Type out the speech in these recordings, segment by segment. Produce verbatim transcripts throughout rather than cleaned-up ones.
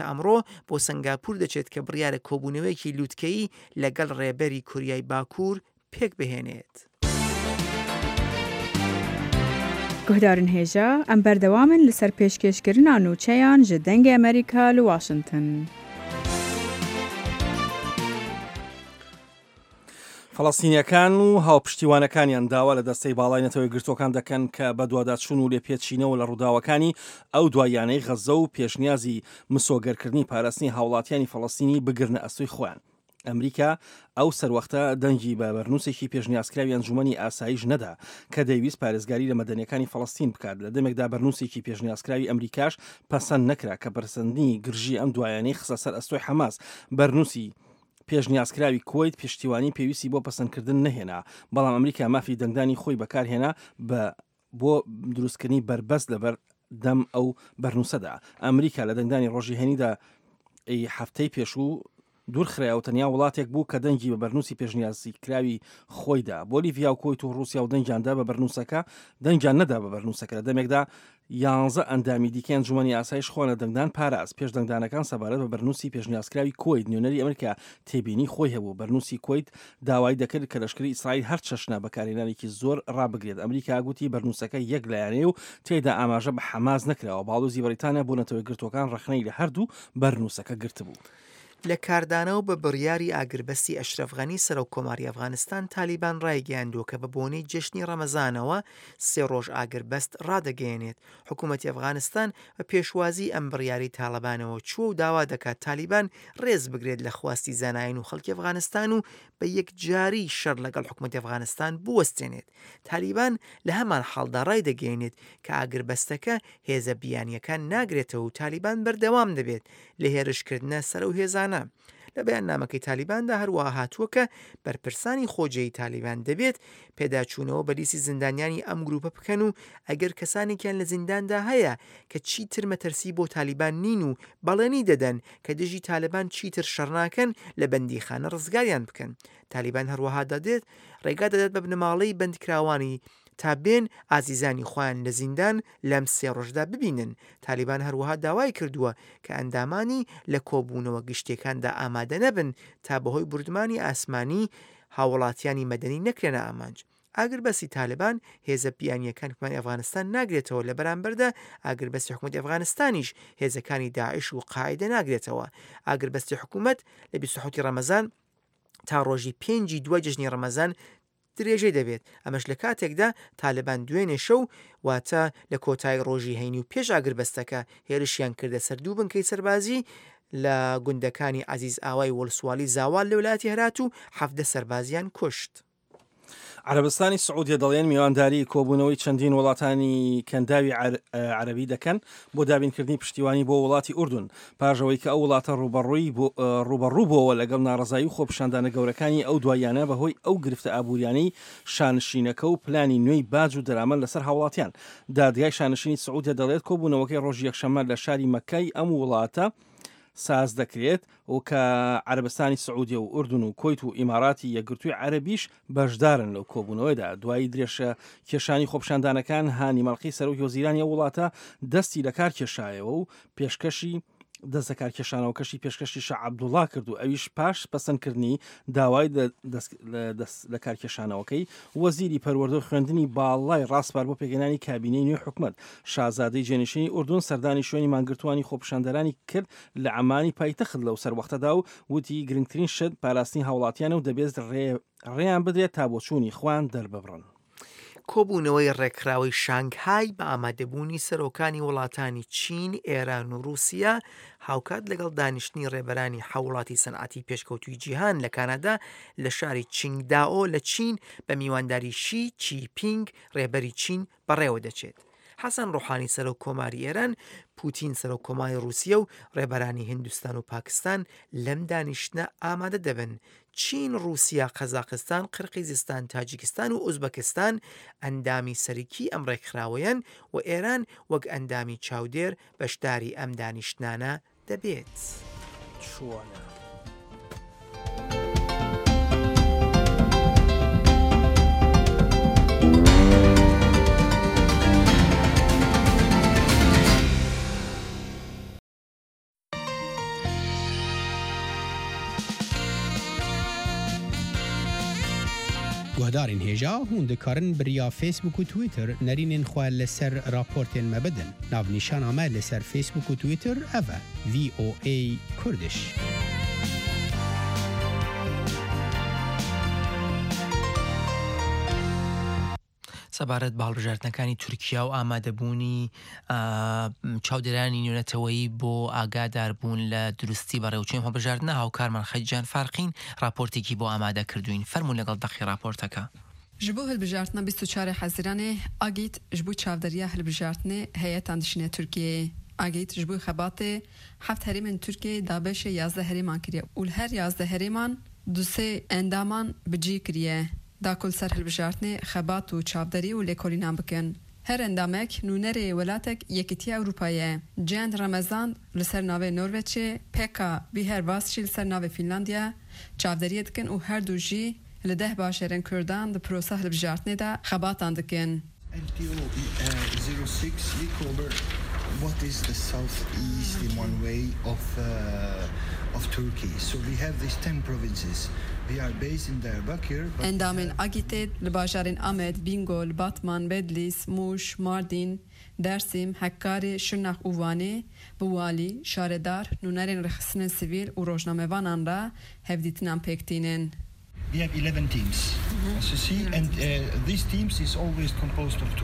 ئەمڕۆ بۆ سنگاپور دەچێت کە بڕیارە کۆبوونەوەیەکی لووتکەیی لەگەڵ ڕێبەری کوریای باکوور پێک بهێنێت. گوهدارن هێژە ئەم بەردەوامن لەسەر پێشکەشکردنا نوچەیان ji dengê Amerîka li Washington. فەڵەستینیەکان و هاوپشتیوانەکانیان داوا لە دەستەی باڵای نەتەوەی گرتوەکان دەکەن کە بە دوواداچوون و لێپێچینەوە لە ڕووداوەکانی ئەو دوایانەی غەزە و پێشنیازی مسۆگەرکردنی پاراستنی هاوڵاتیانی فەڵەستینی بگرنە ئەستۆی خۆیان. ئەمریکا ئەو سەروەختە دەنگی بە بەرنووسێکی پێشنیازکراوی ئەنجومەنی ئاسایش نەدا کە دەیویست پارێزگاری لە مەدەنیەکانی فەڵەستین بکات. لە دەمێکدا بەرنووسێکی پێشنیازکراوی ئەمریکاش پەسەند نەکرا کە پەرسەندنی گرژی ئەم دوایانەی خستە سەر ئەستۆی حەماس. بەرنووسی پێشنیازکراوی کۆیت پشتیوانی پێویستی بۆ پەسەندکردن نەهێنا، بەڵام ئەمریکا مافی دەنگدانی خۆی بەکارهێنا بە بۆ دروستکردنی بربەست لەبەر دەم ئەو بەرنووسەدا. ئەمریکا لە دەنگدانی ڕۆژی هەنیدا هەفتەی پێشوو دوور خراوە تەنیا وڵاتێک بوو کە دەنگی بە بەرنووسی پێشنیازی کراوی خۆیدا. بۆلیڤیا و کۆیت و رووسیا و دەنگیاندا بە بەرنووسەکە دەنگیان نەدا بە بەرنووسەکە. لە دەمێکدا یانزە ئەندامی دیکە ئەنجومەنی ئاسایش خۆنە دەنگدان پاراست. پێش دەنگدانەکان سەبارەت بە بەرنووسی پێشنیازکراوی کۆیت نوێنەری ئەمریکا تێبینی خۆی هەبوو. بەرنووسی کۆیت داوای دەکرد کە لەشکری ئیسرائیل هەر چەشنە بەکارهێنانێکی زۆر ڕابگرێت. ئەمریکا گوتی بەرنووسەکە یەک لایەنەیە و تێدا ئاماژە بە حەماس نەکراوە. باڵۆزی بەریتانیا بۆ نەتەوەی گرتوەکان ڕەخنەی لە هەردوو بەرنووسەکە گرتبوو. لە کاردانەوە بە بڕیاری ئاگربەستی ئەشرەف غەنی سەرۆک کۆماری ئەفغانستان تالیبان ڕایگەیاندووە کە بە بۆنەی جەشنی ڕەمەزانەوە سێ ڕۆژ ئاگربەست ڕادەگەیەنێت. حکوومەتی ئەفغانستان بە پێشوازی ئەم بڕیاری تاڵەبانەوە چووە و داوا دەکات تالیبان ڕێز بگرێت لە خواستی زانایان و خەڵکی ئەفغانستان و بە یەک جاری شەڕ لەگەڵ حکوومەتی ئەفغانستان بوەستێنێت. تالیبان لە هەمان حاڵدا ڕای دەگەیەنێت کە ئاگربەستەکە هێزە بیانیەکان ناگرێتەوە و تالیبان بەردەوام دەبێت لە هێرشکردنە سەر و هێزان. لە بەیان نامەکەی تالیباندا هەروەها هاتووە کە بەرپرسانی خۆجێی تالیبان دەبێت پێداچوونەوە بە لیستی زیندانیانی ئەم گروپە بکەن و ئەگەر کەسانێکیان لە زینداندا هەیە کە چیتر مەترسی بۆ تالیبان نین و بەڵێنی دەدەن کە دژی تالیبان چیتر شەڕناکەن لە بەندیخانە ڕزگاریان بکەن. تالیبان هەروەها دەدێت ڕێگا دەدات بە بنەماڵەی بەندکراوانی تا بێن ئازیزانی خۆیان لە زیندان لەم سێ ڕۆژدا ببینن. تالیبان هەروەها داوای کردووە کە ئەندامانی لە کۆبوونەوە گشتەکاندا ئامادە نەبن تا بەهۆی بردمانی ئاسمانی هاوڵاتیانی مەدەنی نەکرێنە ئامانج. ئاگربەستی تالیبان هێزە بیانیەکان حکومەتی ئەفغانستان ناگرێتەوە، لە بەرامبەردا ئاگربەستی حکومەتی ئەفغانستانیش هێزەکانی داعش و قاعیدە ناگرێتەوە. ئاگربەستی حکوومەت لە بیست و حوتی ڕەمەزان تا ڕۆژی پێنجی دوای جژنی ڕەمەزان درێژەی دەبێت. ئەمەش لە کاتێکدا تالیبان دوێنێ شەو واتە لە کۆتای ڕۆژی هەینی و پێش ئاگربەستەکە هێرشیان کردە سەر دوو بنکەی سەربازی لە گوندەکانی عەزیز ئاوای وەڵسوالی زاوال لە ویلایەتی هەرات و حەفدە سەربازیان کوشت. عربستانی سعودیە دەڵێن میوانداری کۆبوونەوەی چەندین وڵاتانی کەنداوی عەرەبی دەکەن بۆ دابینکردنی پشتیوانی بۆ وڵاتی ئوردون پاژەوەی کە ئەو وڵاتە ڕوبەڕووی ڕوبەڕوو بۆەوە لەگەڵ ناڕزایی و خۆپیشاندانە گەورەکانی ئەو دوایانە بەهۆی ئەو گرفتە ئابووریانەی شانشینەکە و پلانی نوێی باج و دەرامەت لەسەر هاوڵاتیان. دادگای شانشینی سعودیە دەڵێت کۆبوونەوەکەی ڕۆژی یەکشەممە لە شاری مەککای ئەم وڵاتە ساز دەکرێت و کە عربستانی سعودیە و ئوردون و کۆیت و ئیماراتی یەکگرتووی عەرەبیش بەشدارن لەو کۆبوونەوەیدا. دوایی درێژە کێشانی خۆپیشاندانەکان هانی مەڵقی سەرۆک وەزیرانی وڵاتە دەستی لە کار کێشایەوە و پێشکەشی دەست کار کێشانەوە کەشی پێشکەشی شە عەبدوڵڵا کرد و ئەویش پاش پەسەندکردنی داوای لە کارکێشانەوەکەی وەزیری پەروەردە و خوێندنی باڵای ڕاستپار بۆ پێگەێنانی کابینەی نوێی حکومەت. شازادەی جێنشینی ئوردون سەردانی شوێنی مانگرتوانی خۆپیشاندەرانی کرد لە عەمانی پایتەخت لەو سەروەختەدا و وتی گرنگترین شت پاراستنی هاوڵاتیانە و دەبێت ڕێیان بدرێت تا بۆچوونی خوان دەرببڕن. کۆبوونەوەی ڕێکخراوەی شانگهای بە ئامادەبوونی سەرۆکانی وڵاتانی چین، ئێران و رووسیا هاوکات لەگەڵ دانیشتنی ڕێبەرانی حوڵاتی سەنعەتی پێشکەوتووی جیهان لە کانادا لە شاری چینگداۆ لە چین بە میوانداری شی چیپینگ ڕێبەری چین بەڕێوە دەچێت. حەسەن ڕۆحانی سەرۆک کۆماری ئێران، پوتین سەرۆک کۆماری رووسیا و ڕێبەرانی هیندستان و پاکستان لەم دانیشتنە ئامادە دەبن. چین، رووسیا، قەزاقستان، قرقیزستان، تاجیکستان و ئوزبەکستان ئەندامی سەرەکی ئەم ڕێکخراوەیان و ئێران وەک ئەندامی چاودێر بەشداری ئەم دانیشتانە دەبێت. چوانە. گهدارین هجا هون دکارن بریا فیسبوک و تویتر نرینین خواه لسر راپورتین مبدن ناو نیشان آمه لسر فیسبوک و تویتر اوه وی او ای کردش. سەبارەت باڵبژاردنەکانی تورکیا و ئامادەبوونی چاودێرانی نوێنەتەوەیی بۆ ئاگاداربوون لە دروستی بەڕێوەچوونی هەڵبژاردنە هاوکارمان خەیجان فارقین راپۆرتێکی بۆ ئامادە کردوین. فەرموون لەگەڵ دەقی راپۆرتەکە. ji bo hilbijartina bîst û çarê Hezîranê Agît ji bo çavderiya hilbijartinê heyetan dişîne Tirkiyeyê. Agît ji bo xebatê heft herêmên Tirkiyeyê dabeşê yazdeh herêman kiriye û li her yazdeh herêman du sê endaman bi cî kiriye. Da kul ser hilbijartinê xebat û çavderî û lêkolînan bikin. Her endamek nûnerê welatek Yekîtiya Ewropayê ye. Cihand Remezan li ser navê Norveçê, Peka Bîher jî li ser navê Fînlandiya çavderiyê dikin û her du jî li deh başerên Kurdan di prosa hilbijartinê de xebatan dikin. What is the southeast in one way of uh, of Turkey? So we have these ten provinces. We are based in Diyarbakır. Endamên Agîtê li bajarên Amed, Bingöl, Batman, Bedlîs, Muş, Mardin, Dersim, Hakkari, Şırnak û Vanê bi walî, şaredar, nûnerên rexistinên sivîl û rojnamevanan re hevdîtinan pêktînin. We have eleven teams, mm-hmm. as you see, and uh, these teams is always composed of two.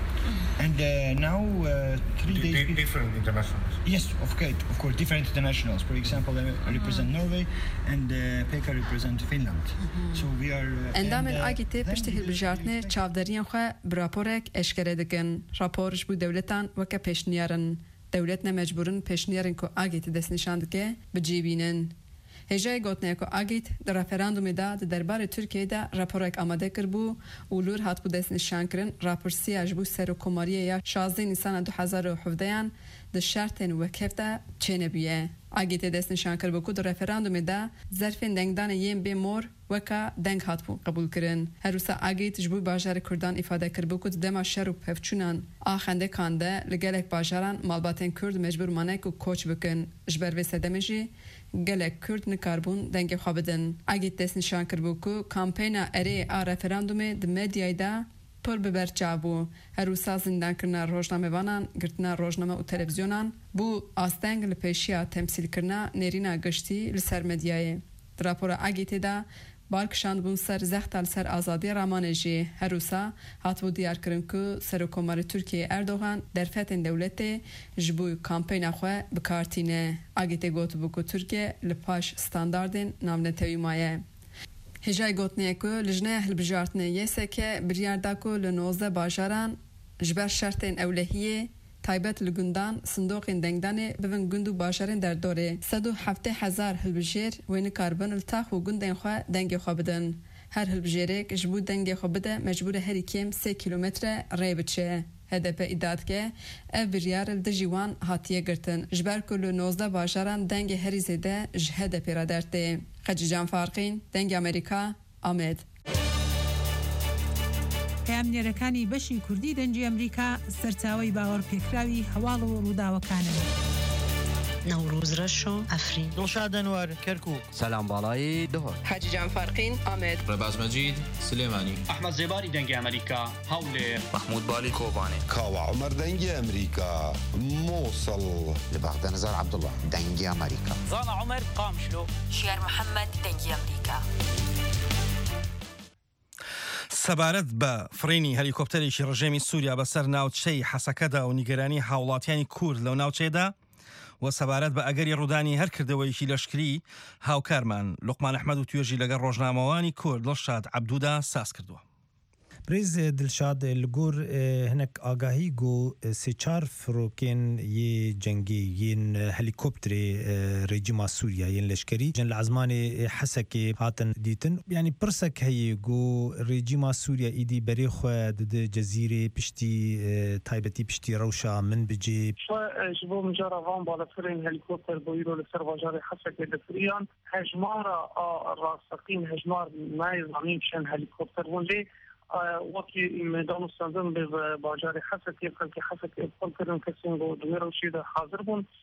And uh, now uh, three D- days d- different internationals. Yes, of course, of course, different internationals. For example, I represent Norway, and uh, Pekka represent Finland. Mm-hmm. So we are. Uh, Endamên Agîtê piştî hilbijartinê çavderiyên xwe bi raporek eşkere dikin. Rapor ji bo dewletan weke pêşniyarin. Dewlet ne mecburin pêşniyarên ku Agîtê destnîşan dike bicîbînin. Hêjayê gotinê ku Agît di referandumê de di derbarê Tirkiyeyê de raporek amade kirbû û lûr hatbû destnîşankirin rapirsiya ji bo serokkomariyê ya şazdê Nîsana du hezar û hevdeyan di şertên wekhev de çênebûye. Agîtê destnîşan kirbû ku di referandumê de zerfên dengdanê yên bê mor weka deng hatbû qebûl kirin. Her wisa Agît ji bo bajarê Kurdan îfade kirbû ku di dema şer û pevçûnan a xendekan de li gelek bajaran malbatên Kurd mecbûr mane ku koç bikin. Ji ber vê sedemê jî gelek Kurd nikarbûn dengê xwe bidin. Agît destnîşan kirbû ku kampeyna erê a referandumê di medyayê de pir bi berçav bû. Her wisa zindankirina rojnamevanan, girtina rojname û televizyonan bû asteng li pêşiya temsîlkirina nêrîna giştî li ser medyayê. Di rapora Agîtê de barkişandbûn ser zexta li ser azadiya ramanê jî. Her wisa hatbû diyarkirin ku Serokkomarê Tirkiyeyê Erdogan derfetên dewletê ji bo kampeyna xwe bikartîne. Agîtê gotibû ku Tirkiye li paş standardên navnetewî maye. Hêjayê gotinê ku li jineya hilbijartinê yê seke biryar da ku li nozdeh bajaran ji ber şertên ewlehiyê taybet li gundan sindoqên dengdanê bibin gund û bajarên derdorê. Sed û heftê hezar hilbijêr wê nikarbin li tax û gundên xwe dengê xwe bidin. Her hilbijêrek ji bo dengê xwe bide mecbûr e herî kêm sê kîlometre rê biçe. H D P îdia dike ev biryar li dijî wan hatiye girtin ji ber ku li nozdeh bajaran dengê herî zêde ji H D P re dertê. Xecican Farqîn, Dengê Amerîka, Amed. پەیامنێرەکانی بەشی کوردی دەنگی ئەمریکا سەرچاوەی باوەڕپێکراوی هەواڵ و ڕووداوەکانن. نوروز رشو افرین دڵشاد ئەنوەر کەرکووک سەلام باڵایی دهۆر حەجیجان فارقین ئامێد ڕێباز مەجید سلێمانی ئەحمەد زێباری دەنگی ئەمریکا هەولێر محمود بالی کۆبانێ کاوە عومەر دەنگی ئەمریکا مووسڵ لە بەغدەنەزار عەبدوڵڵا دەنگی ئەمریکا زانا عومەر قامشلۆ شیار محەممەد دەنگی ئەمریکا. سەبارەت بە فڕینی هەلیکۆپتەرێکی ڕژێمی سووریا بەسەر ناوچەی حەسەکەدا و نیگەرانی هاوڵاتیانی کورد لەو ناوچەیەدا و سەبارەت بە ئەگەری ڕوودانی هەر کردەوەیکی لەشکری هاوکارمان لوقمان ئەحمەد و توێژی لەگەڵ ڕۆژنامەوانی کورد دڵشاد عەبدوودا ساز کردووە. پریز دلشاد لگور هنک آگاهی گو سه چار فروکن یه جنگی ین هلیکوپتری رژیم سوریا ین لشکری جن لعزمان حسک هاتن دیتن یعنی پرسک هی گو رژیم سوریا ایدی بری خود د جزیره پشتی تایبتی پشتی روشا من بجی شبو مجرد وان بالفرین هلیکوپتر بویرو لسر واجار حسک دفریان هجمار راسقین هجمار نایزانی شن هلیکوپتر ولی وقتی میدان استندن به باجار حسکی که حسکی افضل کردن کسی رو دنیا روشید حاضر بون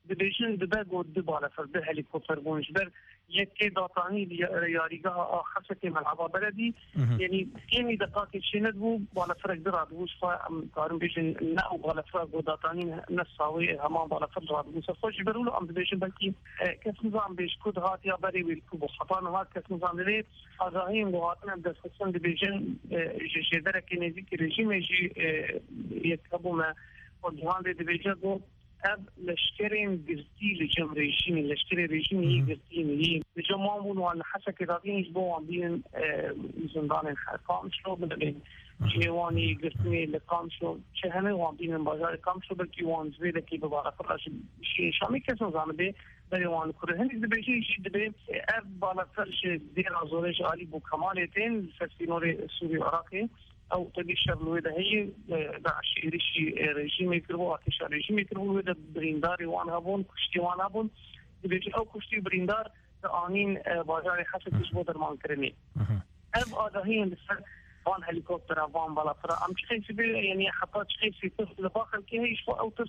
دبیشن دبگ و دباله فرده هلیکوپتر بونش بر یکی داتانی یاریگاه خاصه ملعبه بلدی یعنی کمی دقیقه چند بو بالا فرق دراد بوش فا کارم بیشن نه بالا فرق و داتانی نساوی همان بالا فرق دراد بوش خوش برولو ام دبیشن بلکی کس نظام بیش کد هات یا بری ویلکو بخطان هات کس نظام دلی آزاهیم و هاتنا دست خصوصا دبیشن جدره که نزدیک رژیم جی یکبو ما و جهان دبیشن بو اب لشکرین گرتی لجم رژیمی لشکر رژیمی گرتی میلی لجم مامون وان حسا کدادینش بو وان بین زندان کام شو بدبین جیوانی گرتی لکام شو چه همه وان بین بازار کام شو بلکی وان زویده کی ببارا فرش شامی کس نظام ده بری وان کره هنیز دبیشی شید دبی اب بالا فرش دیر آزورش عالی بو کمالتین سفینور سوری عراقی او تبي شغله ده هي داعش يرشي رژیم يكربو اتش رژیم يكربو ده بريندار وان هبون كشتي وان هبون بيجي او كشتي بريندار قوانين بازار حسب تشبو درمان كرمي اب ادهين بس وان هليكوبتر وان بلا ترى ام تخيس يعني حطات تخيس في طفل باخر كي هي شو او تس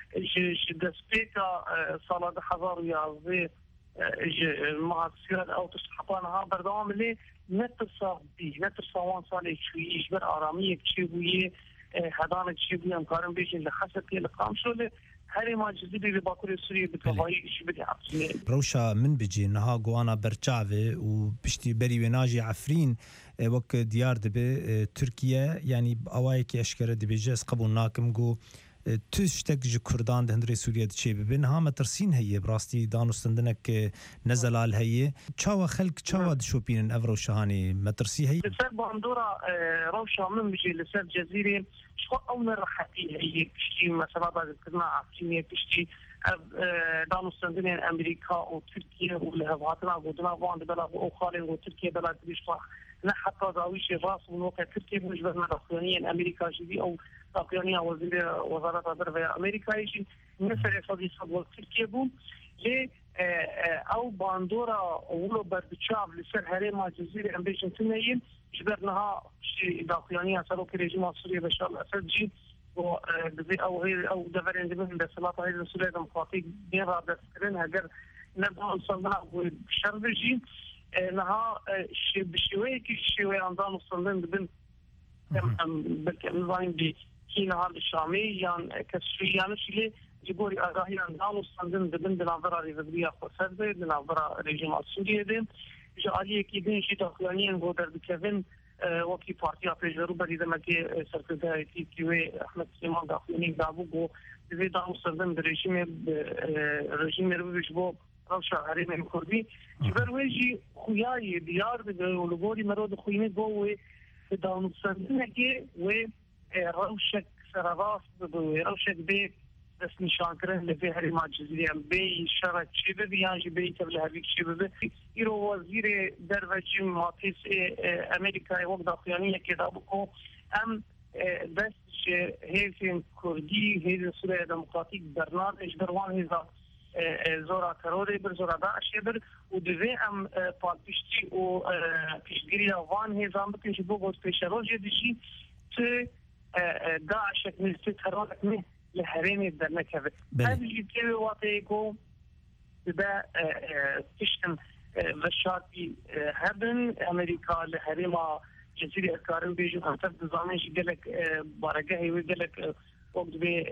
دسبيكا صلاه حضار يا زي مع السير او تسحطانها بردوام اللي نتصاب بي نتصوان صالح شوي يجبر آرامية كشيبوية هدانة كشيبوية امكارن بيجي لخسك لقام شو هري ما جزيبي بباكوري سوريا بتوهاي إشي بدي عبسني روشا من بيجي نها قوانا برچاوه وبشتي بري وناجي عفرين وك ديار دبي تركيا يعني بأوايك أشكرا دبي جاس قبول ناكم قو تشتك جي كردان دهندري سوريا دشي ببين ها مترسين هي براستي دانوستندنك نزل على هي تشاوا خلق تشاوا دشوبين افرو شهاني مترسي هي لسر باندورا روشا من بيجي لسر جزيرة شو أول راحتي هي بشتي مثلا بعد كنا عارفين بشتي دانوستندن أمريكا وتركيا ولهفاتنا ودنا وان بلاد أخرى وتركيا بلاد بيشوا لا حتى ضاويش راس ونوقع تركيا مش بس مدخلين أمريكا جدي أو تقنية وزير وزارة الدفاع أمريكا يجي نفر صديق صدق تركيا بوم ل أو باندورا ولو بردشاب لسر هرم الجزيرة أمريكا تنين جبرناها شيء تقنية صاروا كريجيم سوريا بشار الأسد جي وبزي أو غير أو دفر عندهم بسلاطة هذه سوريا ديمقراطية بيرا دسترينها جر نبغى نصنع بشر بيجي نها بشوي كشوي عندنا نصنع بدن بالكامل دي كينا هذا الشامي يعني كسري يعني شيء جبوري أراهي عندنا نصنع بدن بنظرة ريفبريا خسرت بنظرة رجيم السوري ده جالية كيدين شيء تقنيا بودر بكفن وكي بارتيا بيجرو بدي دم كي سرقة كي كيوي أحمد سليمان داخليني دابو جو بزيد نصنع برجيم رجيم ربيشبو روشا هرم الكردي جبرويجي خوياي ديار ولغوري مرود خويني جوه بدون صندنكي و روشك سراغاف روشك بي بس نشان كره لفي هرم الجزيرة بي شرط شبه بيانجي بي تبل هريك شبه يرو وزير دروجي ماتيس أمريكا وقت داخليانية كده بكو أم بس هيزين كردي هيزين سوريا ديمقراطيك برنامج بروان هيزا زورا تروری بر زورا داعش بر و دوی ام پاکشتی و پیشگیری وان هزام بکنش بوجود پیشروج دیشی تو داعش نزدیک ترانه نه لحریم در نکبه. هذه جدی واقعی کو بدا تشتم وشاتی هبن امریکا لحریم جزیره کارن بیجو انتر دزانش گلک بارگه هی گلک وقت به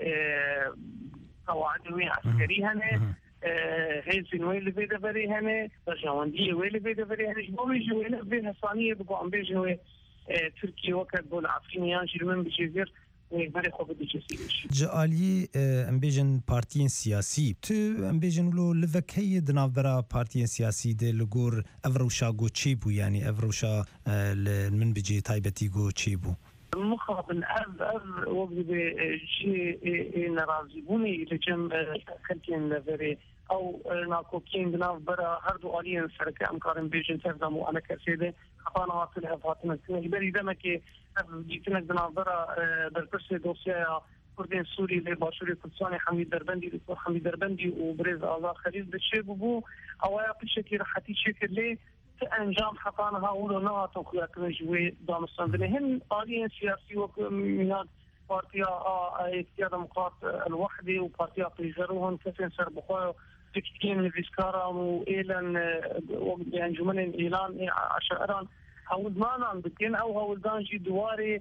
قواعد عسكري هنا هيزن ويل بيدا بري هنا رجواندية ويل بيدا بري هنا جبوا يجوا هنا بينها صانية بقوا عم بيجوا تركيا وقت بول عفرينيان جرمن بجزير ويبري خوب بجزير جالي امبيجن بارتيين سياسي تو امبيجن لو لفكي دنافرا بارتيين سياسي دي لغور افروشا جو تشيبو يعني افروشا من بيجي تايبتي جو تشيبو مخابن أب أب وقت بشيء نرازيبوني لجم خلتين لفري أو ناكوكين بناف برا هردو آليين سركة أمكارن بيجن تفضمو أنا كسيدة خطانا واصلها فاتنا جبري دمكي جيتنك بناف برا بالكرسي دوسيا كردين سوري لباشوري كردستاني حميد دربندي دكتور حميد دربندي وبريز آزاد خليل بالشيء ببو أو يقل شكل رحتي شكل ليه انجام حقانها ولو نغطوا خياك نجوي دانستان هن آليين سياسي ومناد بارتيا اتحاد ديمقراط الوحده وبارتيا بيجروهم كثير سر بخوا تكتين فيسكارا وإيلان يعني جملين إيلان عشائران هودمانا بدين أو هودان جي دواري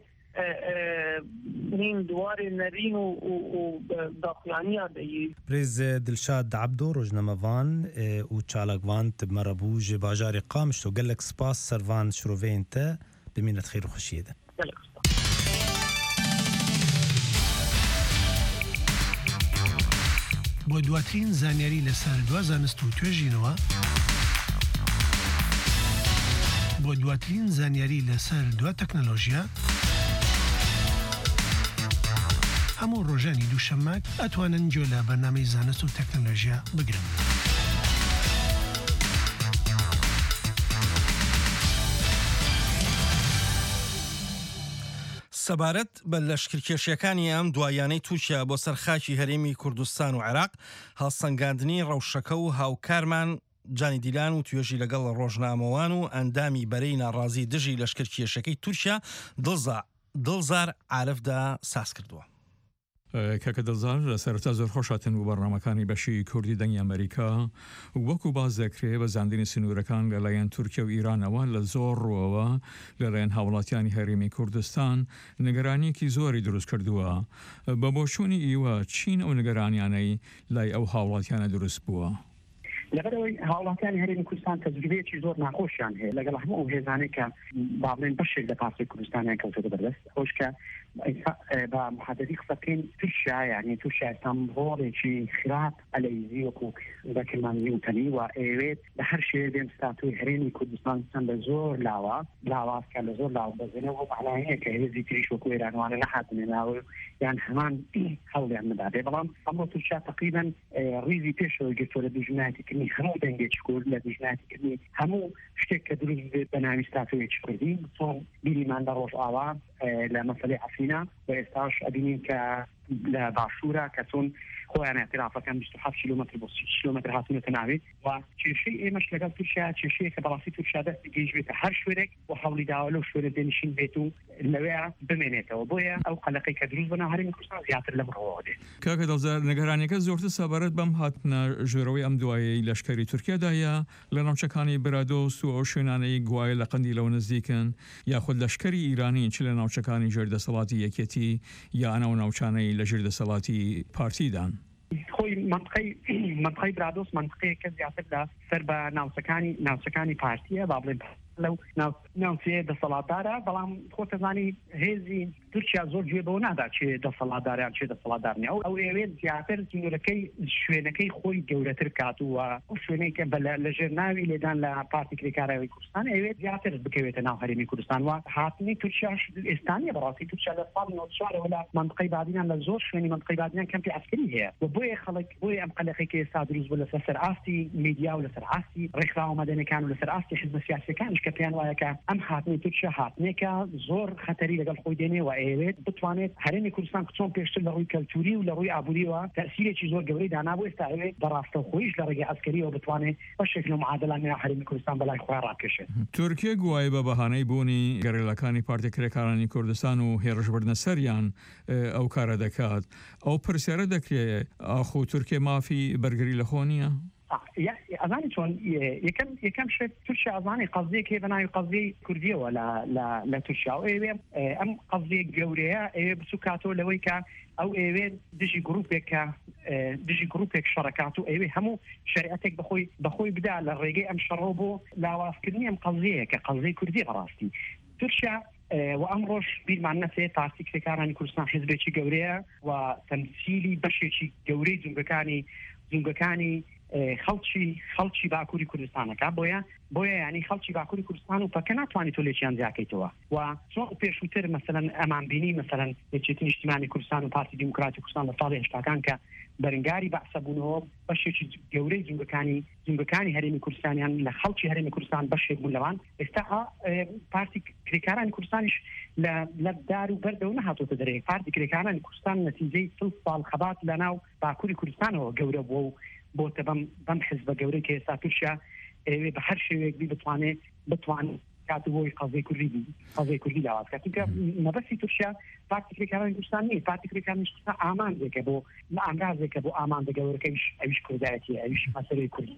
نين دواري نارين وداقيانية دي بريز دلشاد عبدو روجنامافان وتشالقوان تبمربوج باجاري قامش وقال لك سباس سرفان شروفين تا بمينة خير وخشيدة بۆ دواترین زانیاری لەسەر دوا زانست و توێژینەوە بۆ دواترین زانیاری لەسەر دوا تەکنۆلۆژیا هەموو ڕۆژانی دووشەممە ئەتوانن گوێ لە بەرنامەی زانست و تەکنۆلۆژیا بگرن. سەبارەت بە لەشکرکێشیەکانی ئەم دوایانەی تووشیا بۆ سەرخاکی هەرێمی کوردستان و عێراق هەڵسەنگاندنی ڕەوشەکە و هاوکارمان جانی دیلان و توێژی لەگەڵ ڕۆژنامەوان و ئەندامی بەرەی ناڕازی دژی لەشکرکێشەکەی تورکیا دڵزار عارفدا ساز کردووە. کاکە دڵزار لە سەرەتا زۆر خۆشاتن و بەڕنامەکانی بەشی کوردی دەنگی ئەمریکا وەکو باز دەکرێت بە زاندنی سنوورەکان لەلایەن تورکیا و ئیرانەوە لە زۆر ڕۆەوە لەلایەن هاوڵاتیانی هەرێمی کوردستان نیگەرانیەکی زۆری دروست کردووە. بە بۆچوونی ئیوە چین ئەو نیگەرانیانەی لای ئەو هاوڵاتیانە دروست بووە؟ لەبەرەوەی هاوڵاتیانی هەرێمی کوردستان تەجروبەیەکی زۆر ناخۆشیان هەیە لەگەڵ هەموو ئەو هێزانەی کە با بڵێن بەشێک لە پاسەی کوردستانیان کەوتۆتە بەردەست ئەوش کە بە محەدەدی قسەکەین تورکیا یعنی تورکیا ئەستانبوڵێکی خراپ ئەلەیزی وەکو بەکرمانی وتەنی و ئەوێت لە هەر شێوێ بێن ستاتوی هەرێمی کوردستان لە زۆر لاوە لاوازکە لە زۆر لاو بەزێنەوە بەعلایەیە کە هێزی تریش وەکو ئێرانوانە نەهاتنێ ناوە یان هەمان هەوڵیان نەدابێ بەڵام ئەمڕۆ تورکیا تەقریبەن ڕیزی پێشەوەی گرتووە لە دوژمنایەتیکردنی هەموو دەنگێکی کورد لە دوژمنایەتیکردنی هەموو شتێک کە دروست بێت بە ناوی ستاتویەکی کوردی چۆن بیریمان لە ڕۆژ ئاوا لە مەسەلەی عەفرینە و ئێستاش ئەبینین کە لە باشوورە کە چۆن خۆیان اعترافەکەن بیست و هەفت کیلۆمەتر بۆ سی کیلۆمەتر هاتوونەتە ناوی و کێشەی ئێمەش لەگەڵ تورکیا کێشەیە کە بەڕاستی تورکیا دەستی گەیشتێتە هەر شوێنێک و هەوڵی داوە لەو شوێنە دێنشین بێت و لەوەیە بمێنێتەوە بۆیە ئەو قەلەقەی کە دروست بناو هەرێمی کوردستان زیاتر لە بڕەوە دێت. کاکە دڵزار نیگەرانیەکە زۆرتر سەبارەت بەم هاتنە ژێرەوەی ئەم دوایەی لەشکری تورکیادایە لە ناوچەکانی برادۆس و ئەو شوێنانەی گوایە لە قەندی لەو نزیکن یاخود لەشکری ئیرانی چ لە ناوچەکانی ژێردەسەڵاتی یەکێتی یان ئەو ناوچانەی لە ژێردەسەڵاتی پارتیدان. خۆی منطقەی منطقەی برادۆس منطقەیەکە زیاتر لە سەر بە ناوچەکانی ناوچەکانی پارتیە با بڵێن لەو ناوچەیە دەسەڵاتدارە بەڵام خۆتەزانی هێزی تورکیا زۆر گوێ بەوە نادا چێ دەسەڵاتداریان چێ دەسەڵاتدار نیە ئەو ئێوێت زیاتر سنوورەکەی شوێنەکەی خۆی گەورەتر کاتووە ئەو شوێنەی کە لە ژێر ناوی لێدان لە پارتی کرێکارەوەی کوردستان ئەوێت زیاتر بکەوێتە ناو هەرێمی کوردستان و هاتنی تورکیاش ئێستانیە بەڕاستی تورکیا لە ساڵی نۆ چوارەوە لە منطقەی بادینان لە زۆر شوێنی منطقەی بادینان کەمپی عەسکەری هەیە و بۆیە خەڵک بۆیە ئەم قەلەقەی کە ئێستا دروست بوو لەسەر سەر ئاستی میدیا و لەسەر ئاستی ڕێکخراوە مەدەنیەکان و لەسەر ئاستی حزب سیاسیەکانش کە پێیان وایە کە ئەم هاتنی تورکیا هاتنێکە زۆر خەتەری لەگەڵ خۆی دێنێ و ئەوێت بتوانێت هەرێمی کوردستان چۆن پێشتر لە ڕووی کەلتوری و لە ڕووی ئابووریەوە تەسیرێکی زۆر گەورەی دانابوو ئێستا ئەوێت بەڕاستەوخۆیش لە ڕێگەی عەسکەریەوە بتوانێت بەشێک لە معادلانی هەرێمی کوردستان بەلای خۆی ڕاکێشێت. تورکیا گوایە بە بەهانەی بوونی گەڕێلەکانی پارتی کرێکارانی کوردستان و هێرشبردنە سەریان ئەو کارە دەکات ئەو پرسیارە دەکرێت ئاخۆ تورکیا مافی بەرگری لە خۆ نییە؟ ئەزانی چۆن یەکەم یەکەم شت تورکیا ئەزانی قەزیەک هەیە بەناوی قەزیەی کوردیەوە لە تورکیا و ئێوێ ئەم قەزیە گەورەیە ئێوێ بچووکاتەوە لەوەی کە ئەو ئێوێ دژی گروپێکە دژی گروپێک شەڕکات و ئێوێ هەموو شریعەتێک بخۆی بەخۆی بدا لە ڕێگەی ئەم شەڕۆ بۆ لاوازکردنی ئەم قەزیەیە کە قەزیەی کوردی بەڕاستی تورکیا و ئەمڕۆژ بیرمان نەچێت پارتی کرێکارانی کوردستان حیزبێکی گەورەیە و تەمسیلی بەشێکی گەورەی جونگەکانی جونگەکانی خەڵکی خەڵکی باکووری کوردستانەکە بۆیە بۆیە ینی خەڵکی باکووری کوردستان و پەکە ناتوانێت تۆ لێکیان زیاکەیتەوە و چۆن پێشووتر مەسەلەن ئەمان بینی مەسەلەن یەکێتی نیشتیمانی کوردستان و پارتی دیموکراتی کوردستان لە ساڵی هەشتاکان کە بەرەنگاری بەعسە بوونەوە بەشێکی گەورەی جونگەکانی جونگەکانی هەرێمی کوردستانیان لە خەڵکی هەرێمی کوردستان بەشێک بوون لەوان ئێستا پارتی کرێکارانی کوردستانیش لە دار و بەردەوە نەهاتۆتە دەرێ پارتی کرێکارانی کوردستان نەتیجەی سڵ ساڵ خەبات لە ناو باکووری کوردستانەوە گەورە بووە و بۆتە بەم بەم حزبە گەورەی کە ئێستا تورکیا ئێوێ بە هەر شێوەیەک بی بتوانێت بتوانێت کاتو بۆی قەزەی کوردی قەزەی کوردی لاواز کات چونکە مەبەستی تورکیا پارتیکرێکارانی کوردستان نیە پارتیکرێکارانی کوردستان ئامانجێکە بۆ ئامرازێکە بۆ ئاماندەگەورەکەیش ئەویش کوردایەتی ئەویش مەسەلەی کوردی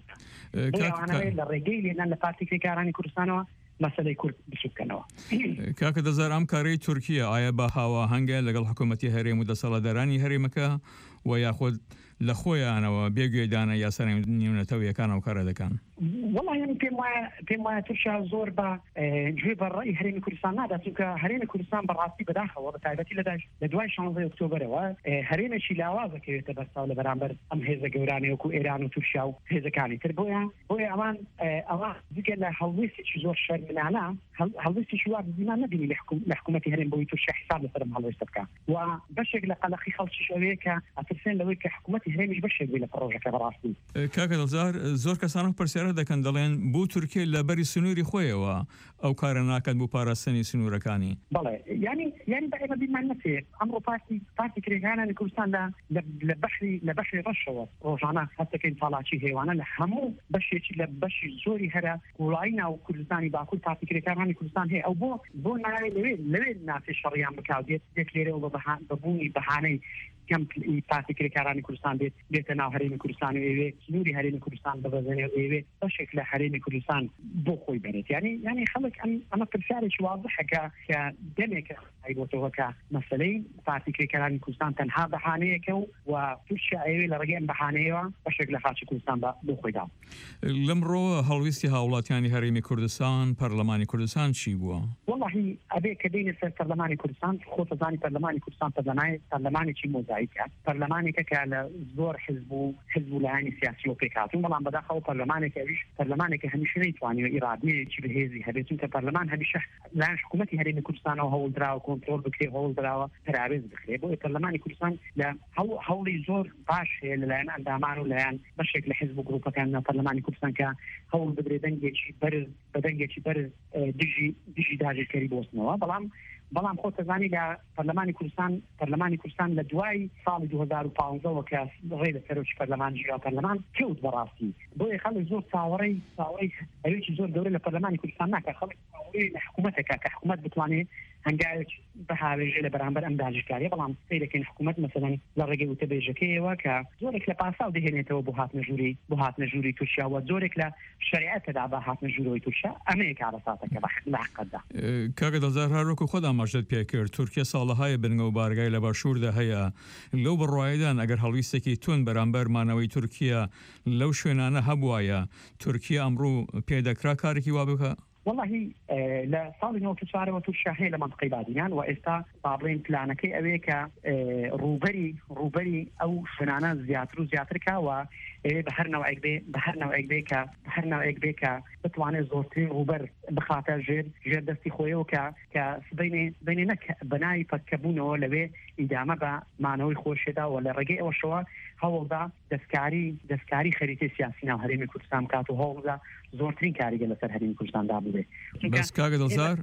لە ڕێگەی لێنان لە پارتیکرێکارانی کوردستانەوە مەسەلەی کورد بسوودکەنەوە. کاکە دەزار ئەم کارەی تورکیا ئایا بە هاواهەنگە لەگەڵ حکوومەتی هەرێم و دەسەڵاتدارانی هەرێمەکە و یاخود لە خۆیانەوە بێگوێدانە یاسەر نێونەتەوەیەکان و کارە دەکەن؟ وڵی پێم وایە پێم وایە تورکیا زۆر بە گوێ بەڕێی هەرێمی کوردستان نادا چونکە هەرێمی کوردستان بەڕاستی بەداخەوە بە تایبەتی لە دوای شانزەی ئۆکتۆبەرەوە هەرێمێکی لاوازەکەوێتە بەرچاو لە بەرامبەر ئەم هێزە گەورانەی وەکو ئێران و تورکیا و هێزەکانی تر بۆیە بۆیە ئەوان ئەوان دیگە لە هەڵوێستێکی زۆر شەرمنانە هەڵوێستێکی وا بزیمان نەبینی لە حکوومەتی هەرێم بۆی تورکیا حساب لەسەر هەڵوێستە بکە و بەشێک لە قەلەقی خەڵکیش ئەوەیە کە ئەترسێن لەوەی کە حکوومەتی هەرێمیش بەشێک بێ لە پرۆژەکە بەڕاستی. کاکە دڵزار زۆر کەسان پرسیارە دەکەن دەڵێن بۆ تورکیا لە بەری سنووری خۆیەوە ئەو کارە ناکەن بۆ پاراستنی سنوورەکانی. بەڵێ ینی ینی بە ئێمە بیرمان نەچێت ئەمڕۆ پارتی پارتی کرێکارانی کوردستان لە بەشی لە بەشی ڕەشەوە ڕۆژانە هەستەکەین پاڵاچی هێوانە لە هەموو بەشێکی لە بەشی زۆری هەرە وڵایی ناو کوردستانی باکوور پارتی کرێکارانی کوردستان هەیە ئەو بۆ بۆ ناوێ لەوێ لەوێ نافی شەڕیان بکاو دێت دێت لێرەوە بەبوونی بەهانەی کەم پارتی کرێکارانی کوردستان بێت بێتە ناو هەرێمی کوردستان و ئێوێ سنووری هەرێمی کوردستان ببەزێنێ و ئێوێ بەشێک لە هەرێمی کوردستان بۆ خۆی بێت ینی ینی خەڵک ئەمە پرسیارێکی واضحەکە کە دەمێکە ئایبۆتەوە کە مەسەلەی پارتی کرێکارانی کوردستان تەنها بەهانەیەکە و تووشی ئەوێ لە ڕێگەی ئەم بەهانەیەوە بەشێک لە خاچی کوردستان بۆ خۆیدا. لەمڕۆ هەڵویستی هاوڵاتیانی هەرێمی کوردستان پەرلەمانی کوردستان چی بووە؟ وەڵڵاهی ئەبێ کە دێنێ سەر پەرلەمانی کوردستان خۆتەزانی پەرلەمانی کوردستان پەرلەمانێکی مۆزاییکە پەرلەمانێکە کە لە زۆر حزب و حزب و لایەنی سیاسی و پێکهاتوو بەڵام بەداخەوە پەرلەمانێک ئەویش پەرلەمانێکە هەمیشە نەیتوانێت ئیرادەیەکی بەهێزی هەبێت چونکە پەرلەمان هەمیشە لایەن حکوومەتی هەرێمی کوردستانەوە هەوڵدراوە کۆنتڕۆل بکرێ هەوڵدراوە پەراوێز بکرێت بۆیە پەرلەمانی کوردستان لە هەوڵی زۆر باش هەیە لەلایەن ئەندامان و لایەن بەشێک لە حزب و گروپەکان لە پەرلەمانی کوردستان کە هەوڵ بدرێت دەنگێکی بەرز بە دەنگێکی بەرز دژی دژی داگیرکەری بۆستنەوە بەڵام بەڵام خۆ تەزانی لە پەرلەمانی کوردستان پەرلەمانی کوردستان لە دوای ساڵی دوو هەزار و پانزدە کە ڕێ لە سەرۆکی پەرلەمان ژیا پەرلەمان کەوت بەڕاستی بۆیە خەڵک زۆر چاوەڕێی چاوەڕێی ئەوێکی زۆر گەورە لە پەرلەمانی کوردستان ناکە خەڵک چاوەڕێی لە حکوومەتێکە کە حکوومەت بتوانێت هەنگاوێک بەهاوێژێ لە بەرامبەر ئەم داگیرکاریە بەڵام سەیرەکەین حکوومەت مەسەلەن لە ڕێگەی وتەبێژەکەیەوە کە زۆرێک لە پاساو دەهێنێتەوە بۆ هاتنە ژووری بۆ هاتنە ژووری تورکیا و زۆرێک لە شریعەتەدا بە هاتنە ژوورەوەی تورکیا ئەمەیە کارەساتەکە بە حقەتدا. کاکە دڵزار هەروەکو خۆت ئاماژەت پێ کرد تورکیا ساڵەهای بنگە و بارگای لە باشووردا هەیە لەو بڕواایدان ئەگەر هەڵویستێکی تون بەرامبەر مانەوەی تورکیا لەو شوێنانە هەبوایە تورکیا ئەمڕۆ پێدەکرا کارێکی وا بکە؟ والله لە ساڵی نۆ چوارەوە تووشیا هەیە لە منطقەی بادینان و ئێستا باڵێن پلانەکەی ئەوەیە کە ڕوبەری ڕوبەری ئەو شوێنانە زیاتر و زیاترکەوە بە هەر نەوەیەک بێ بە هەر نەوەیەک بێ کە بە هەر نەوەیەک بێ کە بتوانێت زۆرترین ڕوبەر بخاتە ژێر ژێر دەستی خۆیەوە کە کە سبەینێ بینێ نەک بەناوی پەتکەبوونەوە لەوێ ئیدامە بە مانەوەی خۆشێدا و لە ڕێگەی ئەوەشەوە هەوڵدا دەستکاری دەستکاری خەریتەی سیاسی ناو هەرێمی کوردستان کات و هەوڵدا زۆرترین کاریگە لەسەر هەرێمی کوردستاندا بووێ. بەس کاگە دڵزار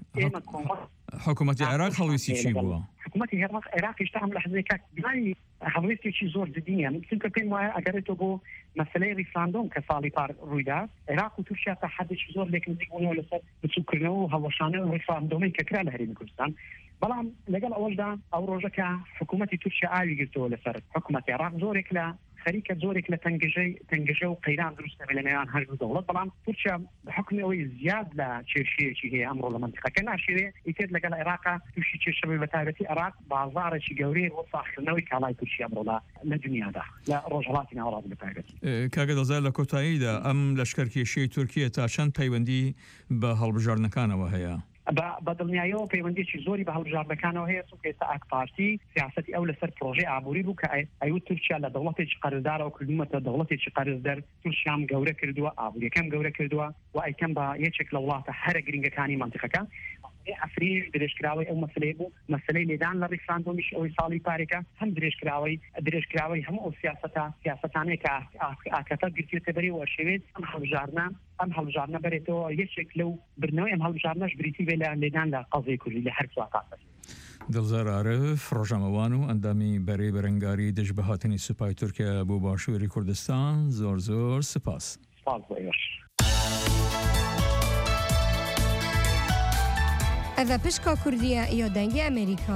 حکوومەتی عێراق هەڵویستی چی بووە؟ حکوومەتی عێراقیش تا هەم لە حزبێکە بناوی هەڵویستێکی زۆر جدیە چونکە پێم وایە ئەگەرێتەوە بۆ مەسەلەی ریفراندۆم کە ساڵی پار ڕوویدا عێراق و تورکیا تا حەدێکی زۆر لێک نزیک بوونەوە لەسەر بچووکردنەوە و هەڵەشانەوە ریفراندۆمی کە کرا لە هەرێمی کوردستان بەڵام لەگەڵ ئەوەشدا ئەو ڕۆژەکە حکوومەتی تورکیا ئاوی گرتەوە لەسەر حکوومەتی عێراق زۆرێک لە خەریکە زۆرێک لە تەنگەژەی تەنگەژە و قەیران دروستە لە نێوان هەردوو دەوڵەت بەڵام تورکیا بەحکمی ئەوەی زیاد لە کێشەیەکی هەیە ئەمڕۆ لە منتیقەکە ناشێوێ ئیتر لەگەڵ عێراقا تووشی کێشەی بە تایبەتی عێراق بازاڕێکی گەورەی بۆ ساختکردنەوەی کاڵای تورکیا ئەمڕۆ لە دنیادا لە ڕۆژهەڵاتی ناوەڕاست بە تایبەتی. کاگە دڵزار لە کۆتاییدا ئەم لەشکەرکێشەی تورکیا تا چەند پەیوەندی بە هەڵبژاردنەکانەوە هەیە؟ بە دڵنیاییەوە پەیوەندیی زۆری بە هەڵبژاردنەکانەوە هەیە چونکە ئێستا ئاک پارتی سیاسەتی ئەو لەسەر پرۆژەی ئابووری بوو کە ئەیوت تورکیا لە دەوڵەتێکی قەرزدارەوە کردومەتە دەوڵەتێکی قەرزدەر تورکیام گەورە کردووە ئابووریەکەم گەورە کردووە و ئەیکەم بە یەکێک لە وڵاتە هەرە گرنگەکانی منتیقەکە ئەفریش درێژکراوەی ئەو مەسلەی بوو مەسلەی لێدان لە ڕیفراندۆمیش ئەوەی ساڵی پارێکە هەم درێژکراوەی درێژکراوەی هەموو ئەو سیاسەتە سیاسەتانەیە کە ئاکەتە گرتوێتە بەری و شێوێت ئەم هەڵبژاردنە ئەم هەڵبژاردنە بەرێتەوە یەکێک لەو برنەوەی ئەم هەڵبژاردنەش بریتی بێ لە لێدان لە قەزای کوردی لە هەر سواتاتە. دڵزار عارف ڕۆژنامەوان و ئەندامی بەرەی بەرەنگاری دەست بە هاتنی سوپای تورکیا بۆ باشووری کوردستان زۆر زۆر سپاس. سپاس بۆ ئێوەش. ئەڤە پشکا کوردیە یا دەنگی ئەمریکا.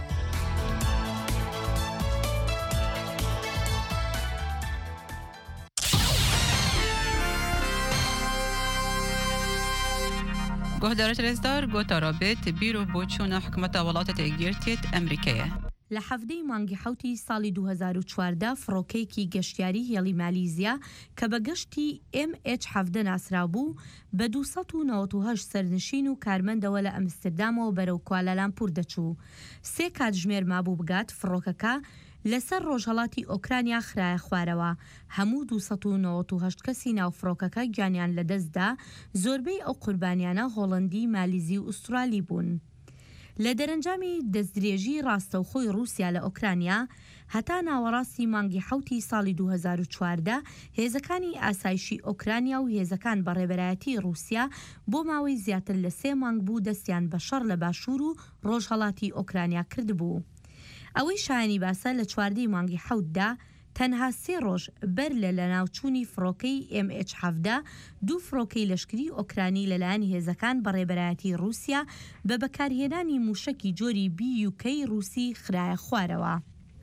گهدارت رزدار گوتا رابط بیرو بوچونا حکومت ولاتت ایگیرتیت امریکیه. لە هەفتەی مانگی حوتی ساڵی دوو هەزار و چواردە فڕۆکەیەکی گەشتیاری هێڵی مالیزیا کە بە گەشتی ئێم ئێچ حەڤدە ناسرا بوو بە دووسەد و نەوەت و هەشت سەرنشین و کارمەندەوە لە ئەمستردامەوە بەرەو کوالالامپور دەچوو. سێ کاتژمێر مابوو بگات فڕۆکەکە لەسەر ڕۆژهەڵاتی ئۆکرانیا خرایە خوارەوە. هەموو دووسەد و نەوەت و هەشت کەسی ناوفڕۆکەکە گیانیان لەدەستدا، زۆربەی ئەو قوربانیانە هۆڵەندی، مالیزی و ئوسترالی بوون. لە دەرەنجامی دەستدرێژی ڕاستەوخۆی رووسیا لە ئۆکرانیا هەتا ناوەڕاستی مانگی حوتی ساڵی دوو هەزار و چواردە هێزەکانی ئاسایشی ئۆکرانیا و هێزەکان بەڕێبەرایەتی رووسیا بۆ ماوەی زیاتر لە سێ مانگ بوو دەستیان بە شەڕ لە باشوور و ڕۆژهەڵاتی ئۆکرانیا کردبوو. ئەوەی شایانی باسە لە چواردەی مانگی حوتدا تەنها سێ ڕۆژ بەر لە لەناوچوونی فڕۆکەی ئێم ئێچ حەڤدە دوو فڕۆکەی لەشکری ئۆکرانی لەلایەنی هێزەکان بەڕێبەرایەتی رووسیا بە بەکارهێنانی موشەکی جۆری بی یو کەی رووسی خرایە خوارەوە.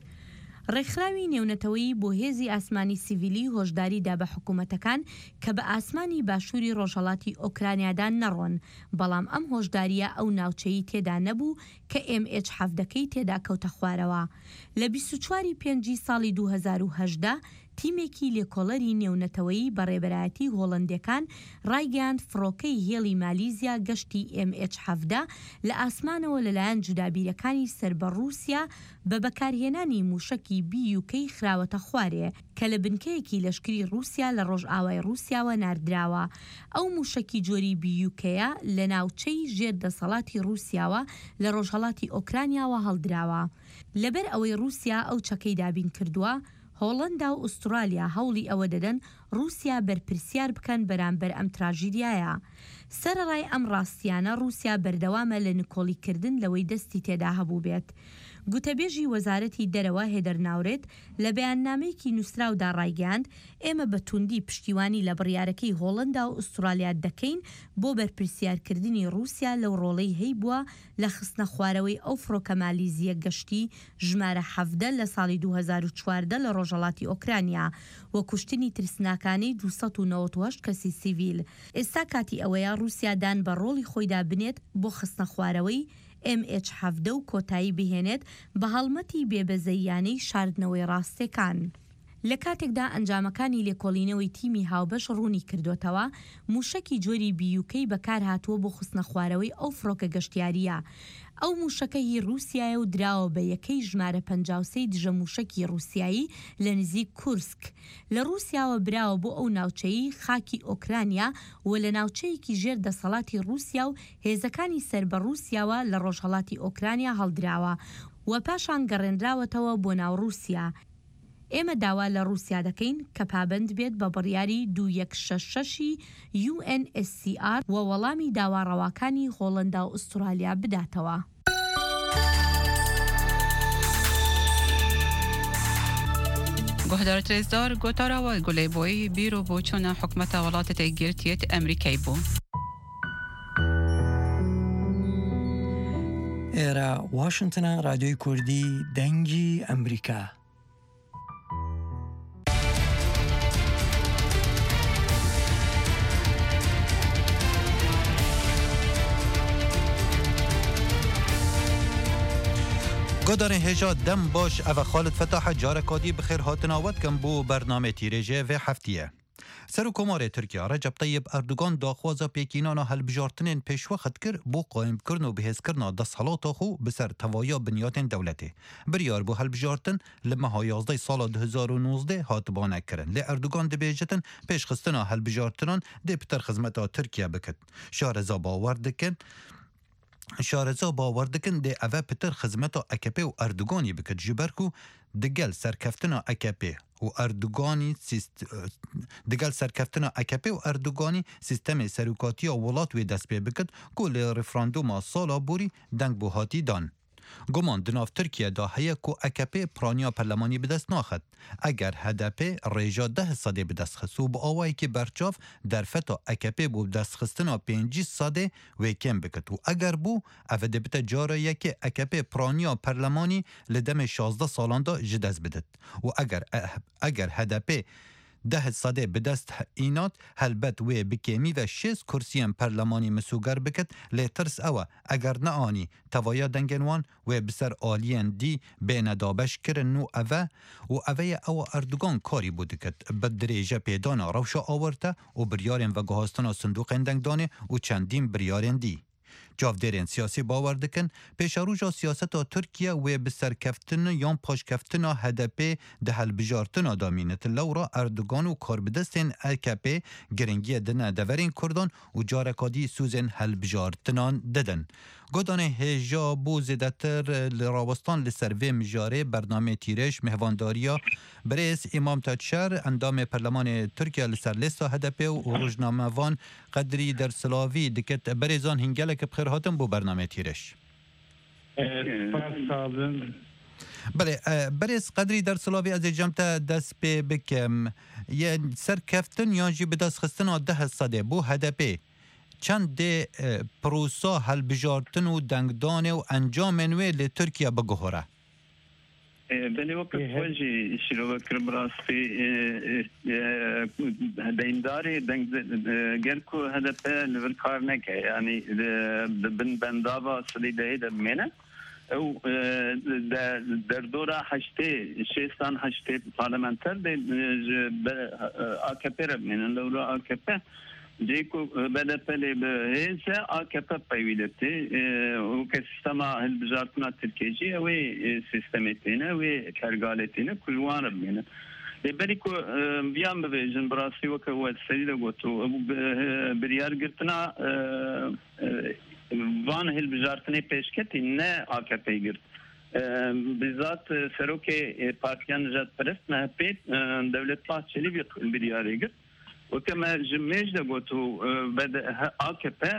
ڕێکخراوی نێونەتەوەیی بۆ هێزی ئاسمانی سیڤیلی هۆشداریدا بە حکوومەتەکان کە بە ئاسمانی باشووری ڕۆژهەڵاتی ئۆکرانیادا نەڕۆن، بەڵام ئەم هۆشداریە ئەو ناوچەیی تێدا نەبوو کە ئێم ئێچ حەڤدەکەی تێدا کەوتە خوارەوە. لە بیست و چواری پێنجی ساڵی دوو هەزار و هەژدە تیمێکی لێکۆڵەری نێونەتەوەیی بەڕێبەرایەتی هۆڵەندەکان ڕایگەیاند فڕۆکەی هێڵی مالیزیا گەشتی ئێم ئێچ حەڤدە لە ئاسمانەوە لەلایەن جودابیرەکانی سەر بە رووسیا بە بەکارهێنانی موشەکی بی یو کەی خراوەتە خوارێ کە لە بنکەیەکی لەشکری رووسیا لە ڕۆژئاوای رووسیاوە ناردراوە. ئەو موشەکی جۆری بی یو کەیە لە ناوچەی ژێر دەسەڵاتی رووسیاوە لە ڕۆژهەڵاتی ئۆکرانیاوە هەڵدراوە. لەبەر ئەوەی رووسیا ئەو چەکەی دابین کردووە، هۆڵەندا و ئوسترالیا هەوڵی ئەوە دەدەن رووسیا بەرپرسیار بکەن بەرامبەر ئەم تراژیدیایە. سەرەڕای ئەم ڕاستیانە رووسیا بەردەوامە لە نکۆڵیکردن لەوەی دەستی تێدا هەبوو بێت. گوتەبێژی وەزارەتی دەرەوە هێدەر ناورێت لە بەیاننامەیەکی نووسراودا ڕایگەاند ئێمە بە توندی پشتیوانی لە بڕیارەکەی هۆڵەندا و ئوسترالیا دەکەین بۆ بەرپرسیارکردنی رووسیا لەو ڕۆڵەی هەی بووە لە خستنە خوارەوەی ئەو فڕۆکە مالیزیە گەشتی ژمارە حەڤدە لە ساڵی دوو هەزار و چواردە لە ڕۆژهەڵاتی ئۆکرانیا وە کوشتنی ترسناکانەی دووسەد و نەوەت و هەشت کەسی سیڤیل. ئێستا کاتی ئەوەیە رووسیادان بە ڕۆڵی خۆیدا بنێت بۆ خستنە خوارەوەی ئێم ئێچ حەڤدە و کۆتایی بهێنێت بە هەڵمەتی بێبەزەییانەی شاردنەوەی ڕاستیەکان. لە کاتێکدا ئەنجامەکانی لێکۆڵینەوەی تیمی هاوبەش ڕوونی کردوتەوە موشەکی جۆری بیوکەی بەکار هاتووە بۆ خستنە خوارەوەی ئەو فڕۆکە گەشتیاریە. ئەو موشەکە هی رووسایە و دراوە بە یەکەی ژمارە پەنجاو سێی دژە موشەکی رووسایی لە نزیک کورسک. لە رووسیاوە براوە بۆ ئەو ناوچەیی خاکی ئۆکرانیا و لە ناوچەیەکی ژێر دەسەڵاتی رووسیا و هێزەکانی سەر بە رووسیاوە لە ڕۆژهەڵاتی ئۆکرانیا هەڵدراوە و پاشان گەڕێنراوەتەوە بۆ ناو رووسیا. ئێمە داوا لە رووسیا دەکەین کە پابند بێت بە بڕیاری دوو یەک شەش شەشی یو ئێن ئێس سی ئار و وەڵامی داواڕەواکانی هۆڵەندا و ئوسترالیا بداتەوە. گهدارت رزدار گوتاراوە گولەیبۆی بیرۆ بۆ چۆنە حکومەتە وڵاتە گرتیێت ئەمریکای بوو. ئێرە واشنگتنە رادیۆی کوردی دەنگی ئەمریکا. گۆدارên hêja dem baş ev Xalid Fetahe carekadî bi xêr hatin awet kin bû bername tîrêjê vê heftiye. Serokkomarê Tirkiye Recep Tayyip Erdogan daxwaza pêkînana helbijartinên pêşwexet kir bû qayîmkirin û bihêzkirina desthelata xwe bi ser tevaya binyatên dewletê. Biryar bû helbijartin li meha yazdeh sala du hezar û nûzdeh hatibane kirin. Lê Erdogan dibêjitin pêşxistina helbijartinan dê piter xizmeta Tirkiye bikit. Şareza bawer dikin شارەزا باوەڕ dikin dê ev pitir xizmeta E K P û Erdoganî bikit ji ber ku digel serkeftina E K P û Erdoganî digel serkeftina E K P û Erdoganî sîstemê serokatiya welat wê dest pê bikit ku lê referanduma sala borî deng bû hatî dan. گمان دناف ترکیه دا هیا کو اکپی پرانیا پرلمانی بدست ناخد اگر هدپی ریجا ده ساده بدست خست و با آوائی که برچاف در فتا اکپی بو بدست خستنا پینجی ساده و کم بکت و اگر بو افده بتا جاره یکی اکپی پرانیا پرلمانی لدم شازده سالان دا جدز بدد و اگر اگر هدپی ده ساده بدست اینات هلبت و بکیمی و شیز کرسیم پرلمانی مسوگر بکت لیترس اوه اگر نه آنی توایا دنگنوان و بسر آلین دی بین دابش کرن نو اوه و اوه اوه اردوگان کاری بوده کت بدریجه پیدانا روشا آورته و بریارن و گهاستانا صندوق اندنگدانه و چندین بریارن دی. جاودرین سیاسی باور دکن پیشاروجا سیاستا ترکیه و بسر کفتن یا پاش کفتن هدپی ده هلبجارتنا دامینت لورا اردوگان و کاربدستین اکپی گرنگی دنه دورین کردان و جارکادی سوزن هلبجارتنان ددن. گودان هجا بو زیدتر لراوستان لسروی مجاره برنامه تیرش مهوانداریا بریس امام تاچر اندام پرلمان ترکیه لسر لیستا هدپی و روزنامه وان قدری در سلاوی دکت بریزان هنگلک بخیر هاتم بو برنامه تیرش. بله بریس قدری در سلاوی از جمعت دست پی بکم یه سر کفتن یا جی بدست خستن ده صده بو هدپی چند ده پروسا هل بجارتن و دنگدان و انجام نوی لی ترکیه بگهوره بله وقت خواهی شروع بکر براستی دینداری گرکو هدف نور کار نکه یعنی بن بندابا سلیده ده منه او در دوره هشته شیستان هشته پارلمانتر ده آکپی رب منن لورا آکپی جيكو بدا بلي بهيسا آكبا بايويدتي وكسيستما هالبجارتنا التركيجي وي سيستمتينا وي كارغالتينا كلوان ربينا بريكو بيام بفيجن براسي وكو السيدة قوتو بريار قرتنا وان هالبجارتنا بيشكتي نا آكبا قرت بالذات سروكي بارتيان جات برست مهبيت دولت باچلي برياري قرت وكما جميج دقوتو بدا آكبا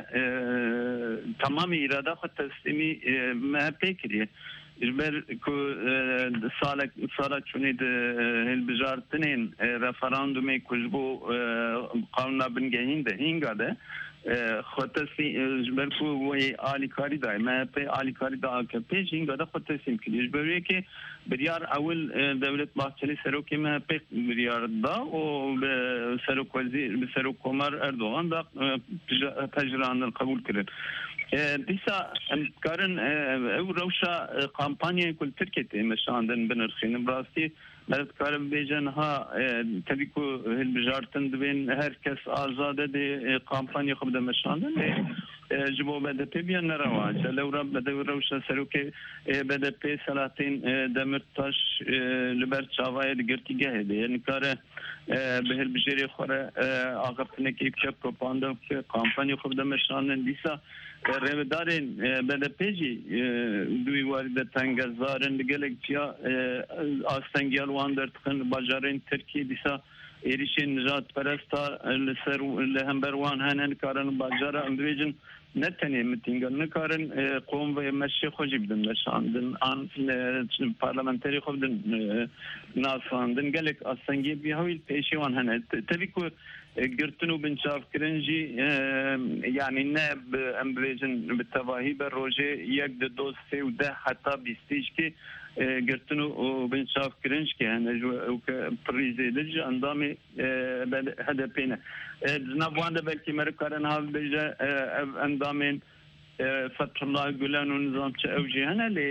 تمام إرادة خد تسليمي ما بيكريه إجبر كو سالك سالك شونيد هالبجارتنين رفراندومي كجبو قانونا بنجهين ده هينغا ده خد تسليم إجبر كو وي آلي كاري ده ما بي آلي كاري ده آكبا هينغا ده خد تسليم كريه إجبر يكي بريار أول دولة باحتلي سروكي ما بيك بريار دا وسروك وزير بسروك عمر أردوغان دا تجران القبول كرن. ديسا كارن أو روشة كامبانيا كل تركيا مشاندن بنرخين براستي مرد كارن بيجنها تبيكو هالبجارتن دبين هركس آزادة دي كامبانيا خبدا مشاندن جبو بدا بي بيان نرواج لو رب بدا روشة سروكي بدا بي سلاطين دمرتاش لبر چاوائي دگرتي گهده يعني كاره بهل بجيري خوره آقابتنه که یک پروپاندا که کامپانی خوب دمشانن دیسا رهبردارین بدا پیجی دوی وارد تنگزارن دگلک چیا آستنگیال وان در تخن باجارین ترکی دیسا ایریشین نجات پرستا لسر لهمبروان هنن کارن باجارا اندویجن نتنی متینگل نکارن قوم و مشی خوشی بدن نشاندن آن پارلمانتری خوب دن ناساندن گلک آستنگی بیهویل پیشیوان هنه تبیکو گرتنو بنشاف کرنجی یعنی نه امبریزن بالتواهی بر روزه یک دو سه و ده حتی بیستیش که گرتنو بنشاف کرنج که هنه و پریزه درج اندامی هده پینه نبوانده بلکی مرکارن ها بجه اندامین فتح الله گلان و نظام چه اوجی هنه لی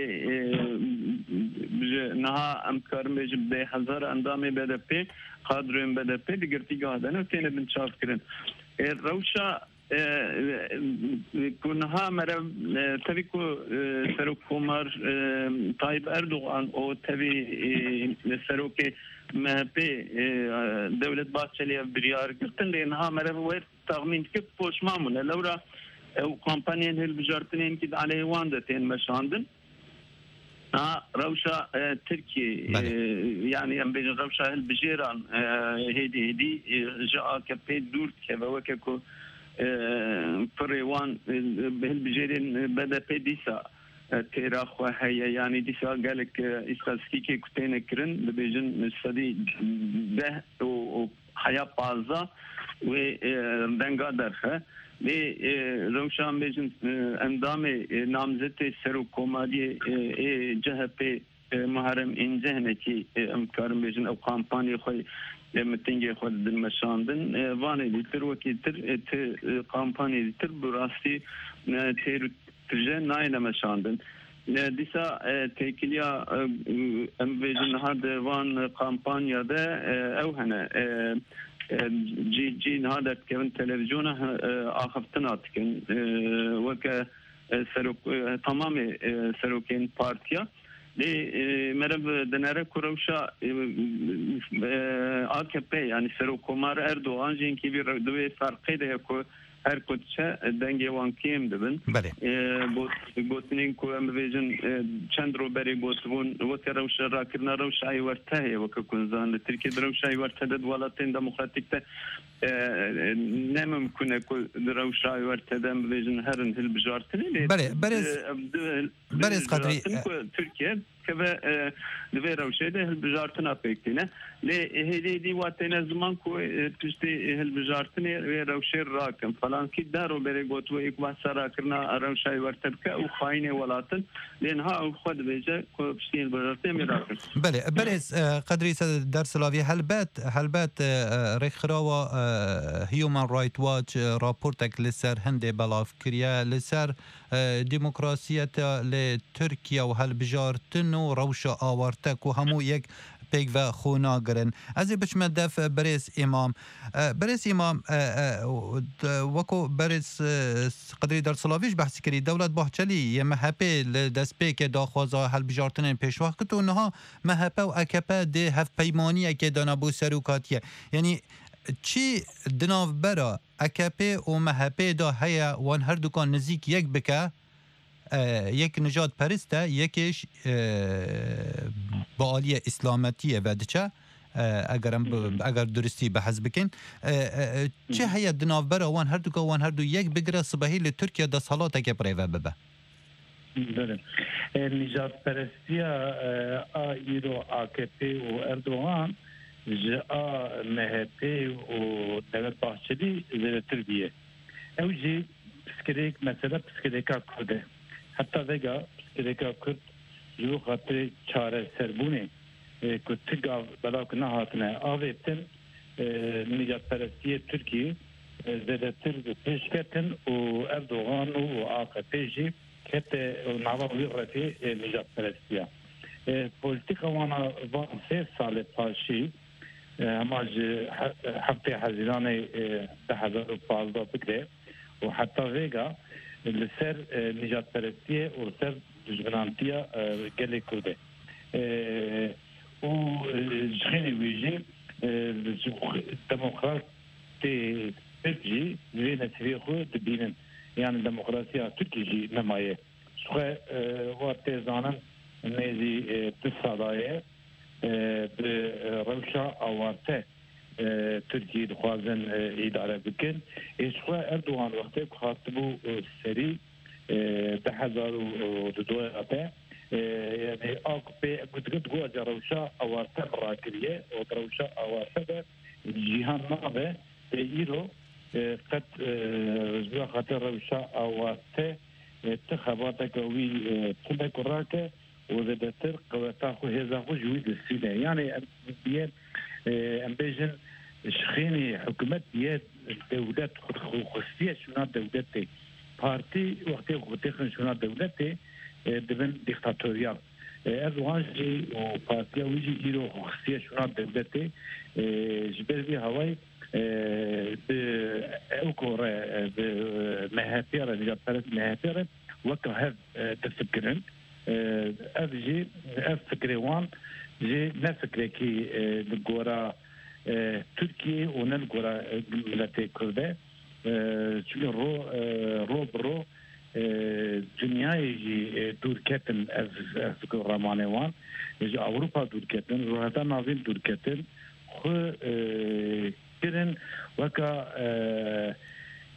نها امکارم بجه ده هزار اندامی بده پی قادرین بده پی دیگرتی گاهدنه و تینه بنشاف کرن روشا کنها مرا تبی کو سروک عمر طایب اردوغان او تبی سروک مهپی دولت باچلی بریار کردن لینها مرا وید تغمین که پوش معموله لورا او کمپانیان هل بجارتنین که علیه واندتین مشاندن ها روشا تركي يعني ام بين روشا البجيران هيدي هيدي جاء كبي دور كبا وككو فريوان بهالبجيرين بدا بيديسا تیراخ و هی یعنی دیسا قالك استاتستيكي كتين كرن بيجن سدي ده و حياة بازا و دنگا درخه لی روشان بیشتر اندام نامزد سرو کمادی جهت محرم اینجا هنکی امکارم بیشتر او کامپانی خوی متنگی خود دل مشاندن وانی دیتر وکی تر ت کامپانی دیتر براستی تر ترجه نای نمشاندن دیسا تکیلیا ام بیشتر هاد وان کامپانیا ده او هنه جي جي هذا كمان تلفزيون آخفتنا تكن وك سروك تمام سروكين بارتيا لي مرب دناره كروشا آ كي بي يعني سروك كمار اردوغان جين كبير دوي فرقي ده يكو هر کدچه دنگی وان کیم دبن. بله. بود بودنین که ام ویژن چند رو بری بودون وقت روش را کردن روش ای ورته و که کنزان ترکیه روش ای ورته داد ولاتین دموکراتیک ته نممکنه که روش ای ورته دم ویژن هرن هل بجارتنی. بله برز برز قدری ترکیه که به دوی روشه ده هل بجارتنا پیکتینه. لی هدی دی وقتی زمان که پشتی هل بجارتنی روشه راکم. فلان کی دارو بری گوت و یک بحث را کرنا روشای ورتب که او خاینه ولاتن لینها او خود بیجه که پشتی هل بجارتنی میراکن. بله برز قدری در سلاوی هلبت هلبت رخراوا هیومن رایت واچ راپورتک لسر هنده بلاف کریا لسر دموکراسیت ل ترکیه و هل بجارتن و روشا آورتک و همو یک پیک و خوناگرن از بچم دف برز امام برز امام وکو برز قدری در سلاویش بحث کردی دولت باحچلی یه مهپه دست پیک داخوازا هل بجارتن پیش وقت و نها مهپه و اکپه ده هف پیمانی که دانابو سروکاتیه یعنی چی دناف برا اکپه و مهپه دا هیا وان هر دوکان نزیک یک بکه یک نجات پرسته یکیش با آلی اسلامتیه و دچه اگرم اگر درستی بحث بکن چه هیا دناف برا وان هر دوکان وان هر دو یک بگره صبحی لترکیه دا سالاته که پریوه ببه بله نجات پرستی ایرو آکپی و اردوغان جاء مهپی و دولت باحچلی زیرتر بیه او جی پسکریک مثلا پسکریکا کرده حتی وگا پسکریکا کرد جو خاطر چاره سربونه که تگا بلا که نهاتنه آویتن نجات پرستی ترکی زیرتر پیشکتن و اردوغان و آکپی جی كت نعرف ويرتي نجات فلسطين بوليتيكا وانا سه سال باشي اما حفتي حزيراني تحضر فالدا بكره وحتى فيغا لسر نجات فلسطين ولسر جبرانتيا قال كوده و جخيني ويجي الديمقراطي بيجي زين تاريخه تبينن يعني الديمقراطية تركيا نماية سخة واتزانن نزي بسالية بروشة أوارته تركيا دخوازن إدارة بكن سخة أردوغان وقته خاطبو سري بحزار ودوائته يعني أقبي قد قد قوة روشة أوارته مراكرية وروشة أوارته جيهان نابه إيرو قد رجوع خاطر روشا أواسته انتخابات قوي تبقى راكه وذاتر قواتها خو هذا خو جويد السنة يعني بيان أمبيجن شخيني حكومة بيان دولات خصوصية شنات دولتي بارتي وقت وقتها شنات دولتي دبن ديكتاتوريال أردوغان جي وبارتيا ويجي إيرو خصوصية شنات دولتي جبال بي هواي بأوكورة بمهاتيرة نجات ثلاث مهاتيرة وكهذا تفكرن أفجي أفكريوان جي نفكري كي نقورا تركيا وننقورا ملتي كردة چون رو رو برو دنیای جی دور کتن از از رامانوان جی اروپا دور کتن روحتا نازل دور کتن خو كرن وكا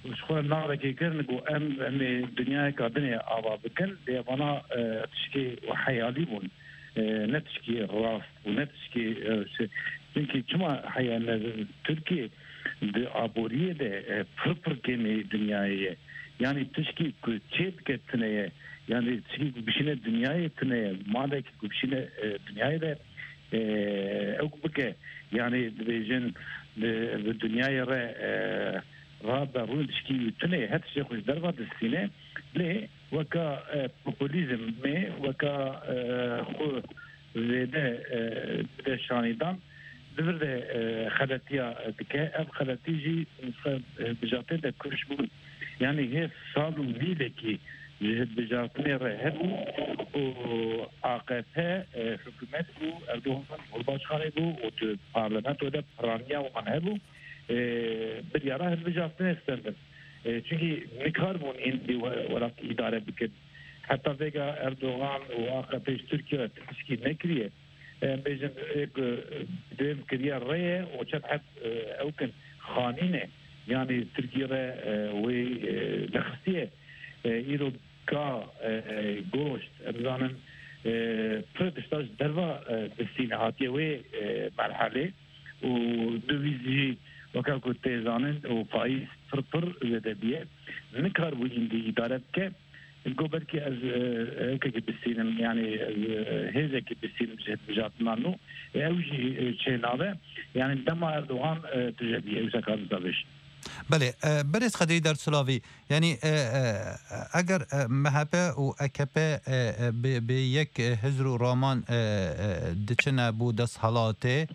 وشخور النار كي كان نقول أم أم الدنيا كادنيا أبا بكن ليبنا تشكي وحياليبون نتشكي راس ونتشكي يمكن كما حيانا تركيا عبورية ده فرفر كمي دنياية يعني تشكي كتشيب كتنية يعني تشكي بشينة دنياية تنية ما ده بشينة دنياية ده أو بك يعني بيجن بالدنيا را رابع رول تشكي تنية هاد الشيء خوش دربات السنة ليه وكا بوبوليزم مي وكا خو زيادة بدا شانيدان ببرده خلاتيا دكا اب خلاتيجي بجاتي دا كرش بول يعني هي صالو ميلكي جهد بجاتني رهبو و عاقبها حكومت بو اردوغان والباشخاني بو و پارلمنت و دا پرانيا و منهبو بريارا هل بجاتني استندن چونكي مكاربون اندي وراك ادارة بكن حتى فيغا اردوغان و عاقبش تركيا تشكي نكريه بيجن ديم كريا ريه وشبحت اوكن خانينه يعني تركيا وي لخصيه ايرو كا غوشت ابزانن فرتشتاج دروا بسين هاتيه وي مرحله ودويزي وكاكو تيزانن وفايز فرفر زدبيه نكار ويندي ادارتك الجوبر كي از كي بسينم يعني هذا كي بسينم جهة بجات مانو اوجي شينابه يعني دما اردوغان تجدي اوسا كان زابش بله برس خدي در سلاوي يعني اگر مهبه و اكبه به یک حزر رامان دچنا بو دس حالاته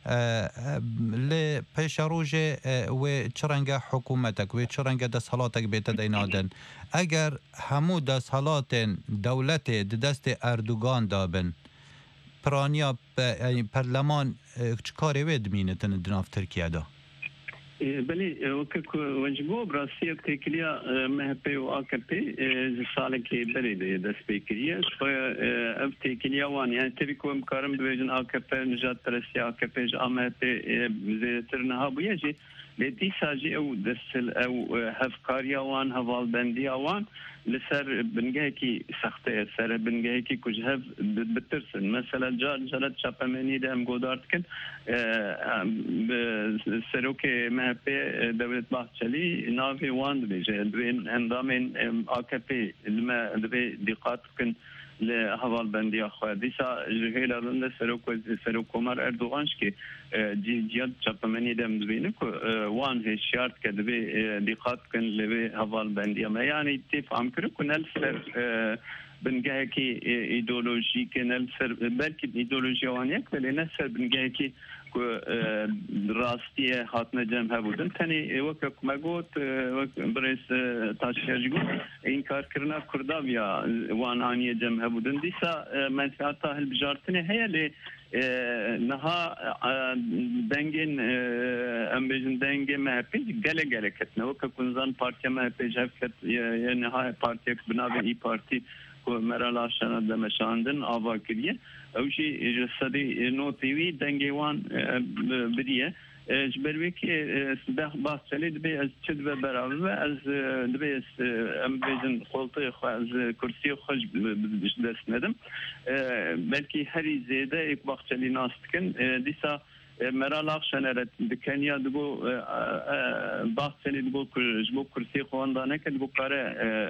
ل پیشروج و چرنگه حکومتک و چرنگه دست حالاتک بیت دینادن اگر همو دست حالات دولت دست اردوغان دابن پرانیا پرلمان چکاری وید مینتن دناف ترکیه دا بله وقت وجبو براسیه تکلیه مهپی و آکپی جساله که بریده دست بکریه شوی اف تکلیه وان یعنی تبی که مکارم دویجن آکپی نجات پرستی آکپی جا مهپی زیتر نها بویه جی لیتی ساجی او دستل او هفکاریا وان هوال بندی وان لسر بنگه کی سخته سر بنگه کی کج هف بترسن مثلا جار جلت چاپمنی ده هم گودارد کن سروک مهپی دولت باحچلی ناوی وان بیجه دوین اندامین آکپی لما دوی دیقات کن لهوال بندی آخواه دیسا جهیل ارنده سروک سروک کمار اردوغانش که جی جیاد چاپمنی دم دوینه که وان هشیارد که دوی دیقات کن لوی هوال بندی اما یعنی تفهم کرن که نل سر بنگه کی ایدولوژی که نل سر بلکه ایدولوژی وانیک ولی نل سر بنگه کی که راستیه حتما جمع بودن تنی وقت مگوت وقت برس تاشیج گو این کار کرنا کردابیا وان آنیه جمع بودن دیسا منفعت هل بجارتنه هیا لی نها دنگین ام بیشن دنگ مهپی گله گله کتنه وقت کنزان پارتی مهپی جف کت یا نها پارتی بنابه ای پارتی که مرال شنا دمشاندن آوا کریه اوشی جسدی نوتیوی دنگیوان بریه جبروی که ده باز چلی دبی از چد و براوه از دبی از ام بیشن خلطه خو از کرسی خوش دست ندم بلکه هری زیده ایک باز چلی ناست کن دیسا مرال آخشنرت دکنیا دگو باز چلی دگو جبو کرسی خواندانه که دگو کاره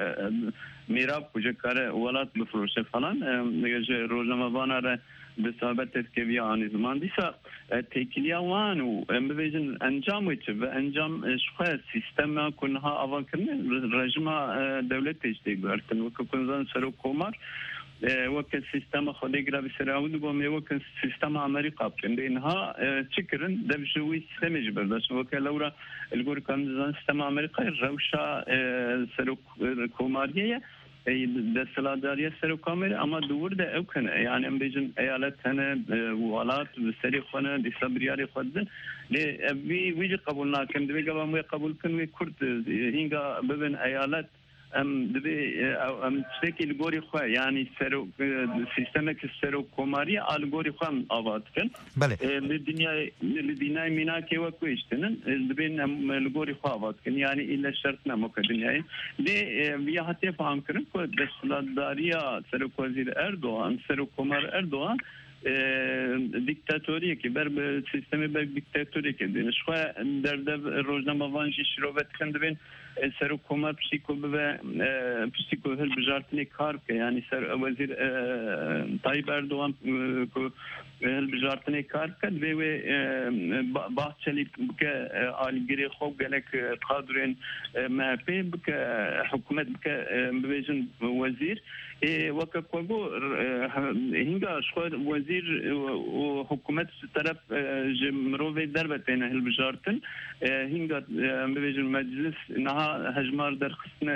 میراب کجا کاره ولات بفروشه فلان نگه روزنامه‌وانه را به ثابت که بیا آن زمان دیسا تکیلیا وان و مبیجن انجام ویچه و انجام شخص سیستم کنها آوان کرنه رژیم دولت تجدید برتن و که کنزان سرو کمار وقت سیستم خودی گرابی سراود و می وقت سیستم آمریکا بکنده اینها چکرن دبجوی سیستم جبرداشت وقت لورا الگور کامزان سیستم آمریکا روشا سرو کماریه دستلاداری سر و کامل اما دور ده او کنه یعنی ام بیجن ایالت هنه والات سری خونه دیسا بریاری خودن لی وی ویجی قبول ناکن دوی گبا موی قبول کن وی کرد اینگا ببین ایالت ام دبي او ام تشتكي الجوري خو يعني سرو سيستمك السرو كوماري على الجوري خو آباد كن بله للدنيا للدنيا مناكي وكويشتن دبين الجوري خو آباد كن يعني إلا شرطنا مكدنيا ليه بيا حتى فهم كرن كو دستلداريا سرو وزير أردوغان سرو كومار أردوغان دیکتاتوریه که بر سیستم بر دیکتاتوری که دین شخوا در در روزنامه وانجی شروعات کنده بین سر حکومت پسیکو به پسیکو هر بجارتنی کار که یعنی سر وزیر طایب اردوغان کو هر بجارتنی کار کرد و باهچلی که آلگری خوب گلک قادرین مافی بک حکومت بک بویژن وزیر وقت کوگو هنگا شخود وزیر و حکومت طرف جمروی دربت بین هل بجارتن هنگا بویژن مجلس نها هجمار در خصن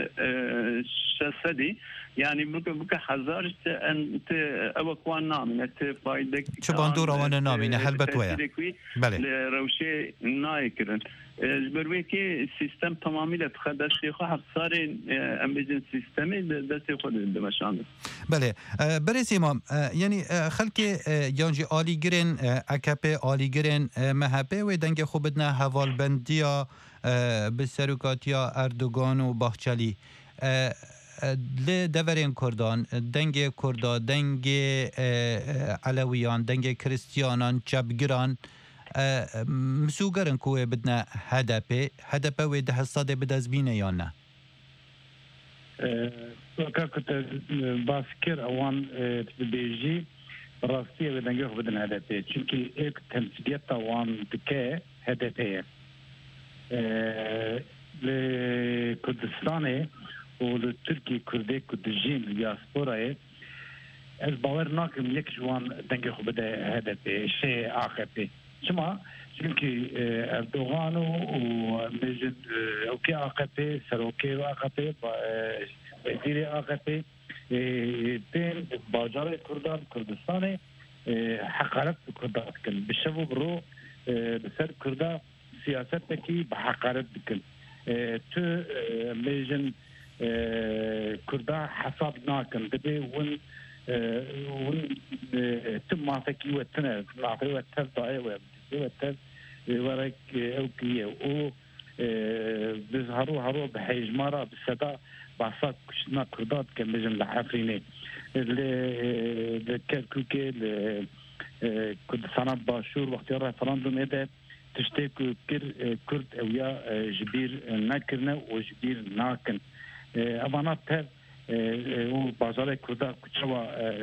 شصدی يعني بك بك حذر انت اوكوان نامي انت فايدك شبان دور اوان نامي هل بتويا بله روشي نايكرن جبروي كي سيستم تماميا تخدش خو حصار امبيجن سيستمي دست خود دمشان بله برسي امام يعني خلكي يانجي عالي گرين اكابي عالي گرين مهبه و دنگ خو بدنا حوال بنديا بسرکاتیا اردوغان و باخچلی ل دورین کردان دنگ کردا دنگ علویان دنگ کریستیانان چپگران مسوگرن کوه بدنا هدپه هدپه و ده صده بدازبینه یا نه وكا كنت باسكر اوان تبيجي راستي بدنا ناخذ بدنا هدفه çünkü ilk temsiliyet اوان دكه هدفه لكردستان ولتركي كردي كردجين الدياسبورا از باور ناكم يك جوان دنگه خو بده هدفه شيء عاقبه شما çünkü Erdoğan و مجد اوكي عاقبه سروكي عاقبه وزير عاقبه بين باجار كردان كردستان حقارت كردان كل بشبو برو بسر كردان سياستكي بحقارت بكل تو مجن كردان حساب ناكن دبي ون ون تم مافكي وتنا مافكي وتر ضايع وتر ورك اوكي او بزهرو هرو بحجمارة بالسدا بعصات كشنا كردات كمجن لحفريني لكركوكي كردستان باشور وقت الرفراندوم هذا تشتكوا كر كرد اويا جبير ناكرنا وجبير ناكن امانات تر و بازار كردا كشوا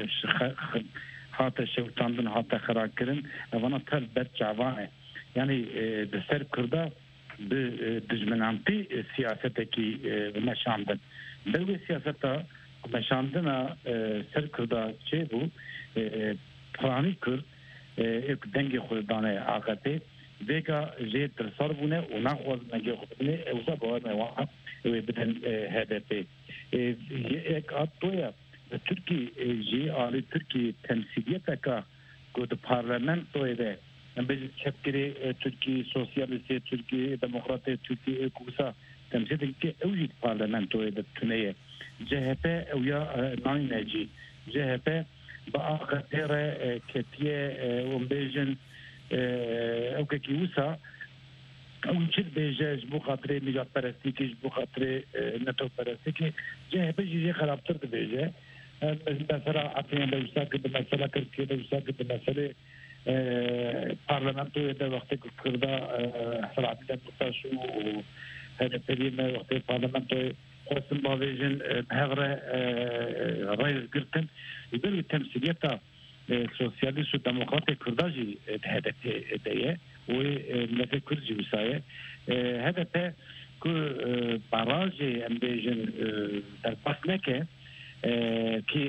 هاتا شوتاندن هاتا خراكرن امانات تر بتجعوانه يعني بسر كردا بدجمنانتي سياستكي مشاندن دوي سياستا مشاندنا سر كردا چيبو پراني كرد एक दंगे खुदाने आगते देखा जे तरसर बुने उना और नगे खुदने उसा बार में वहां वे बदन है देते ये एक आतोया तुर्की जे आले तुर्की तमसीलियत का को पार्लियामेंट तो है बे छकरे तुर्की सोशलिस्ट तुर्की डेमोक्रेट तुर्की कोसा तमसीलियत के اوجد पार्लियामेंट तो है तने जहपे या नाइन नजी जहपे باخره كتيه ومبيجن او كيوسا او نشد بيجاج بو خاطري ميجا برستيكي بو خاطري نتو برستيكي جه بيجي جه خرابتر بيجا مثلا عطينا بيجا كده مثلا كده بيجا كده مثلا بارلمانتو ده وقت كردا حصل عبد الفتاش هذا بريمه وقت بارلمانتو قسم باويجن بهغره رئيس قرتن يقول التمثيلية سوسياليست وديمقراطية كرداجي هذا ديه ونفي كردجي وساية هذا تا كو باراجي ام بيجن درباسنكه كي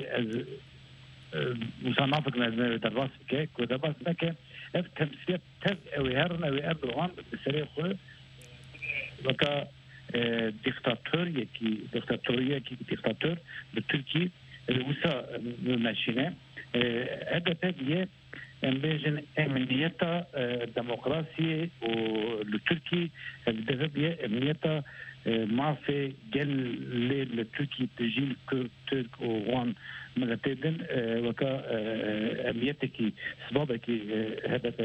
مصنفك من درباسنكه كو درباسنكه اف تمثيلية تز او هرن او اردوغان بسريع خو وكا ديكتاتور يكي ديكتاتورية كي ديكتاتور بتركي الوسا ماشينه هذا تبيه ام بيجن امنيتا ديمقراطيه والتركي بدها امنيتا ما في جل للتركي تجيل ترك وان مغتدن وكا امنيتك سبابك هدف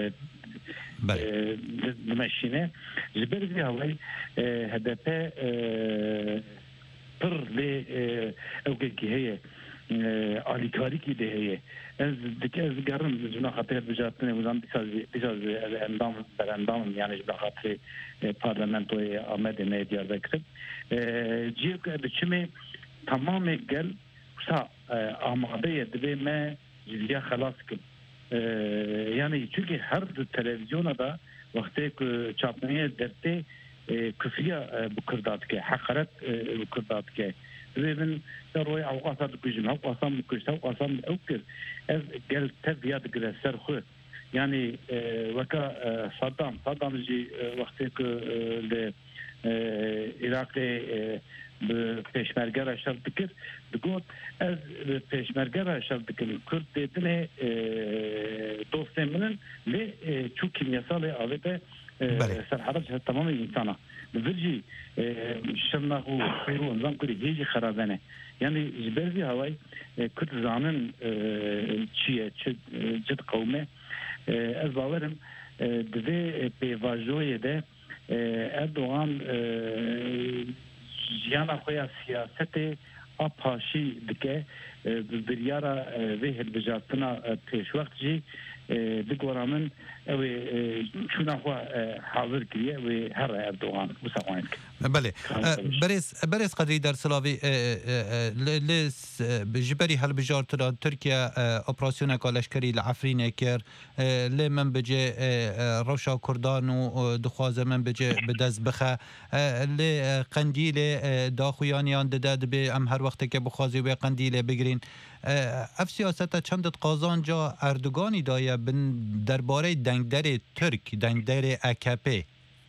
دمشينه جبر في هواي هدف پر ل اوكي هي آلیکاری کی ده هی از دیگه از گرم جنا خاطر بجاتنه وزن بیشتر بیشتر اندام بر اندام یعنی جنا خاطر پارلمانت و آمد میدیا ذکر جیو که بچمی تمام گل سا آماده دبی ما جدیا خلاص کن یعنی چونکه هر دو تلویزیون دا وقتی که چاپنیه درته کفریه بکرداد که حقارت بکرداد که زين سروي او قصد كجن او قسم كجن او قسم اوكر از قال تبيات قال سرخو يعني وكا صدام صدام جي وقتك ل العراق بپیشمرگه شرط بکر بگوت از پیشمرگه شرط بکر کرد دیدنه دوست منن لی چو کمیسال آویده سرحرج تمام انسانا بفرجي شرناه وخيرو نظام كوري هيجي خرابانه يعني جبرزي هواي كنت زانن چيه جد قومه از باورم دوی پیواجوی ده اردوغان جیانا خویا سیاست اپاشی دکه بریارا وی هلبجاتنا پیش وقت جی بگورامن او شونا خو حاضر کریه و هر اردوغان وسوانک بله بريس بريس قدري در سلاوي لس بجبري هل بجارت تركيا اوبراسيون كالشكري العفرين كير لي من بجي روشا كردان و دخواز من بجي بدز بخه لي قنديل داخويانيان دد به ام هر وقت که بخوازي و قنديل بگرين اف سیاست چند قازان جا اردوغانی دایه درباره دنگدر ترک دنگدر اکپی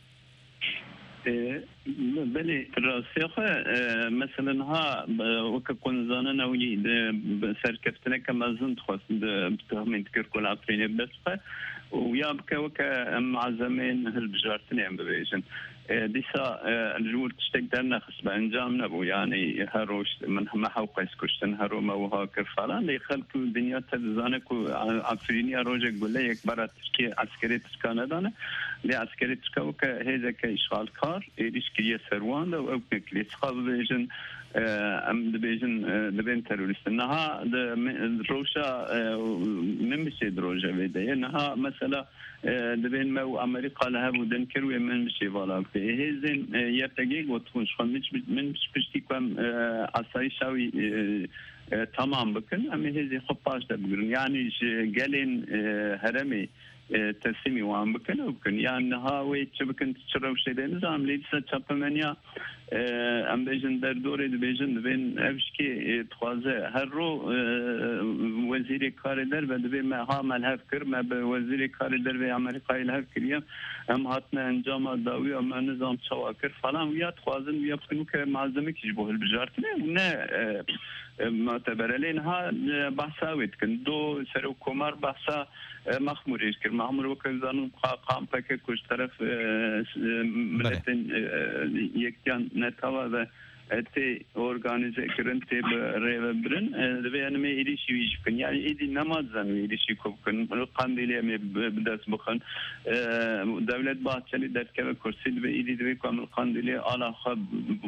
بله راستی خو مثلا ها وک کنزانه نولی سرکفتنه که مزند خواست بتهمین تکر کل عفرینه بس و یا بک وک معزمین هل بجارتنه ام ببیجن دیسا الجور تشتك درنا خصب انجام نبو يعني هروش من ما حوق اسكشتن هرو ما وها كفلان لي خلق الدنيا تزانك عفريني روجك بلا يك برات تشكي عسكري تسكان دانه لي عسكري تسكو كهذا كاشغال كار ايش كي سروان او كلي تخاب بيجن ام دبيجن دبين تيرورست انها روشا من بشي دروجه بيده انها مثلا دبين ما امريكا لها ودنكر ومن بشي فوالا هزين يرتقي وتكون شخص من بشتي كم عصاي شاوي تمام بكن ام هزي خباش تبقرن يعني قالين هرمي تسمي وان بكن وبكن يعني هاوي تشبكن تشرب شيء نظام ليس تشابمنيا ام بيجن در دوره بيجن بين ابشكي تخوازه هر رو وزير کار در و دبي ما ها ملحف کر ما به وزير کار در و امریکای لحف کریم ام هاتنا انجام داوی و ما نظام چواکر فلان ویا تخوازن ویا بکنو که معظمه کیش بوهل بجارت نه معتبر لينها بحثا ويتكن دو سرو كومار بحثا مخموريش كر معمر وكزان قام بك كوش طرف ملتن يكتان نتاوا و تی organize کرن تی ریو برن دوی انمی ایریشی ویش کن یعنی ایدی نماز زن ایریشی کوب کن قندیلی می بدست بخن دولت باچلی در که کرسی دوی ایدی دوی کامل قندیلی آلا خب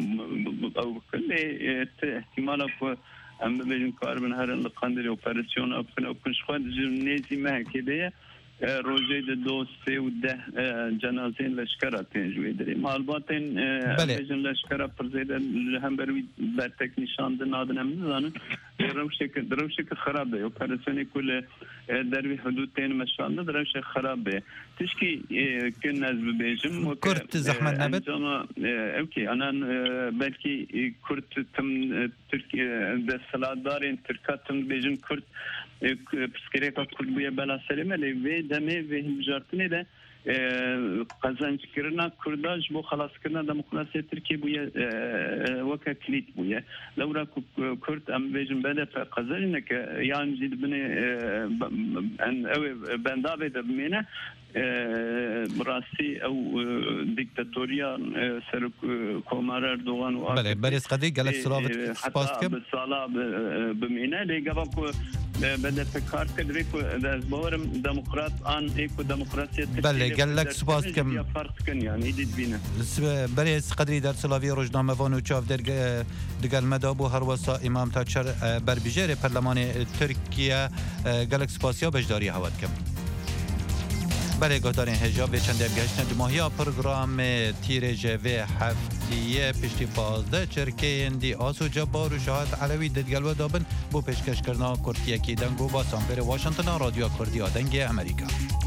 او کن لی احتمالا کو ام ببینیم کار من هر قندیلی اپراسیون اپن اپن شخواد نیزی محکیده روزی دوستی و ده جنازین لشکره تنجوی داری معلوماتین بجن لشکره پرزیده هم بروی برتک نشانده نادن هم نزانن روشی که خرابه اپراسیونی کل دروی حدود تین مشانده دروشی خرابه تشکی که نزب بیجم کرد زحمت نبت اوکی انا بلکی کرد تم ترکی دستلات دارین ترکات تم بیجم کرد پسکری که کرد بویا بلا سلیمه لی وی دمه وی هنجارتنی ده قەزەنجکردنا کورداش بۆ خلاصکردنا دموکراسی ترکیه بووە وەکە کلیت بووە لەورا کورد ئەم بێژم بەدە قەزەرینەکە یان جید بنێ ئەوێ بەندابێ دەبمێنە براستی ئەو دیکتاتۆریان سەر کۆمارە ئەردۆغان و بەرێز قەدەی گەلک سلااوت سپاس بکەم ساڵا بمێنە لێگەڵا بەدە کار کردێک دەست باوەرم دموکرات ئان ئێک و دموکراسی بەڵێ گەلک سپاس بکەم فەرقکەن یانی دیت بینە بەرێز قەدری دەرسلاوی ڕۆژنامەوان و چاو دەگەلمەدا بۆ هەروەسا ئیمام تاچەر بەربژێرێ پەرلەمانی تورکیا گەلک سپاسیا بەشداری هەوت بکەم برای گهدارین هجاب و چند گشتن دماهی پروگرام تیرجه و هفتیه پشتی پازده چرکه اندی آسو جبار و شاهد علوی ددگل و دابن بو پیشکش کرنا کرتیه کی دنگو با سامپر واشنطن رادیو کردی آدنگ امریکا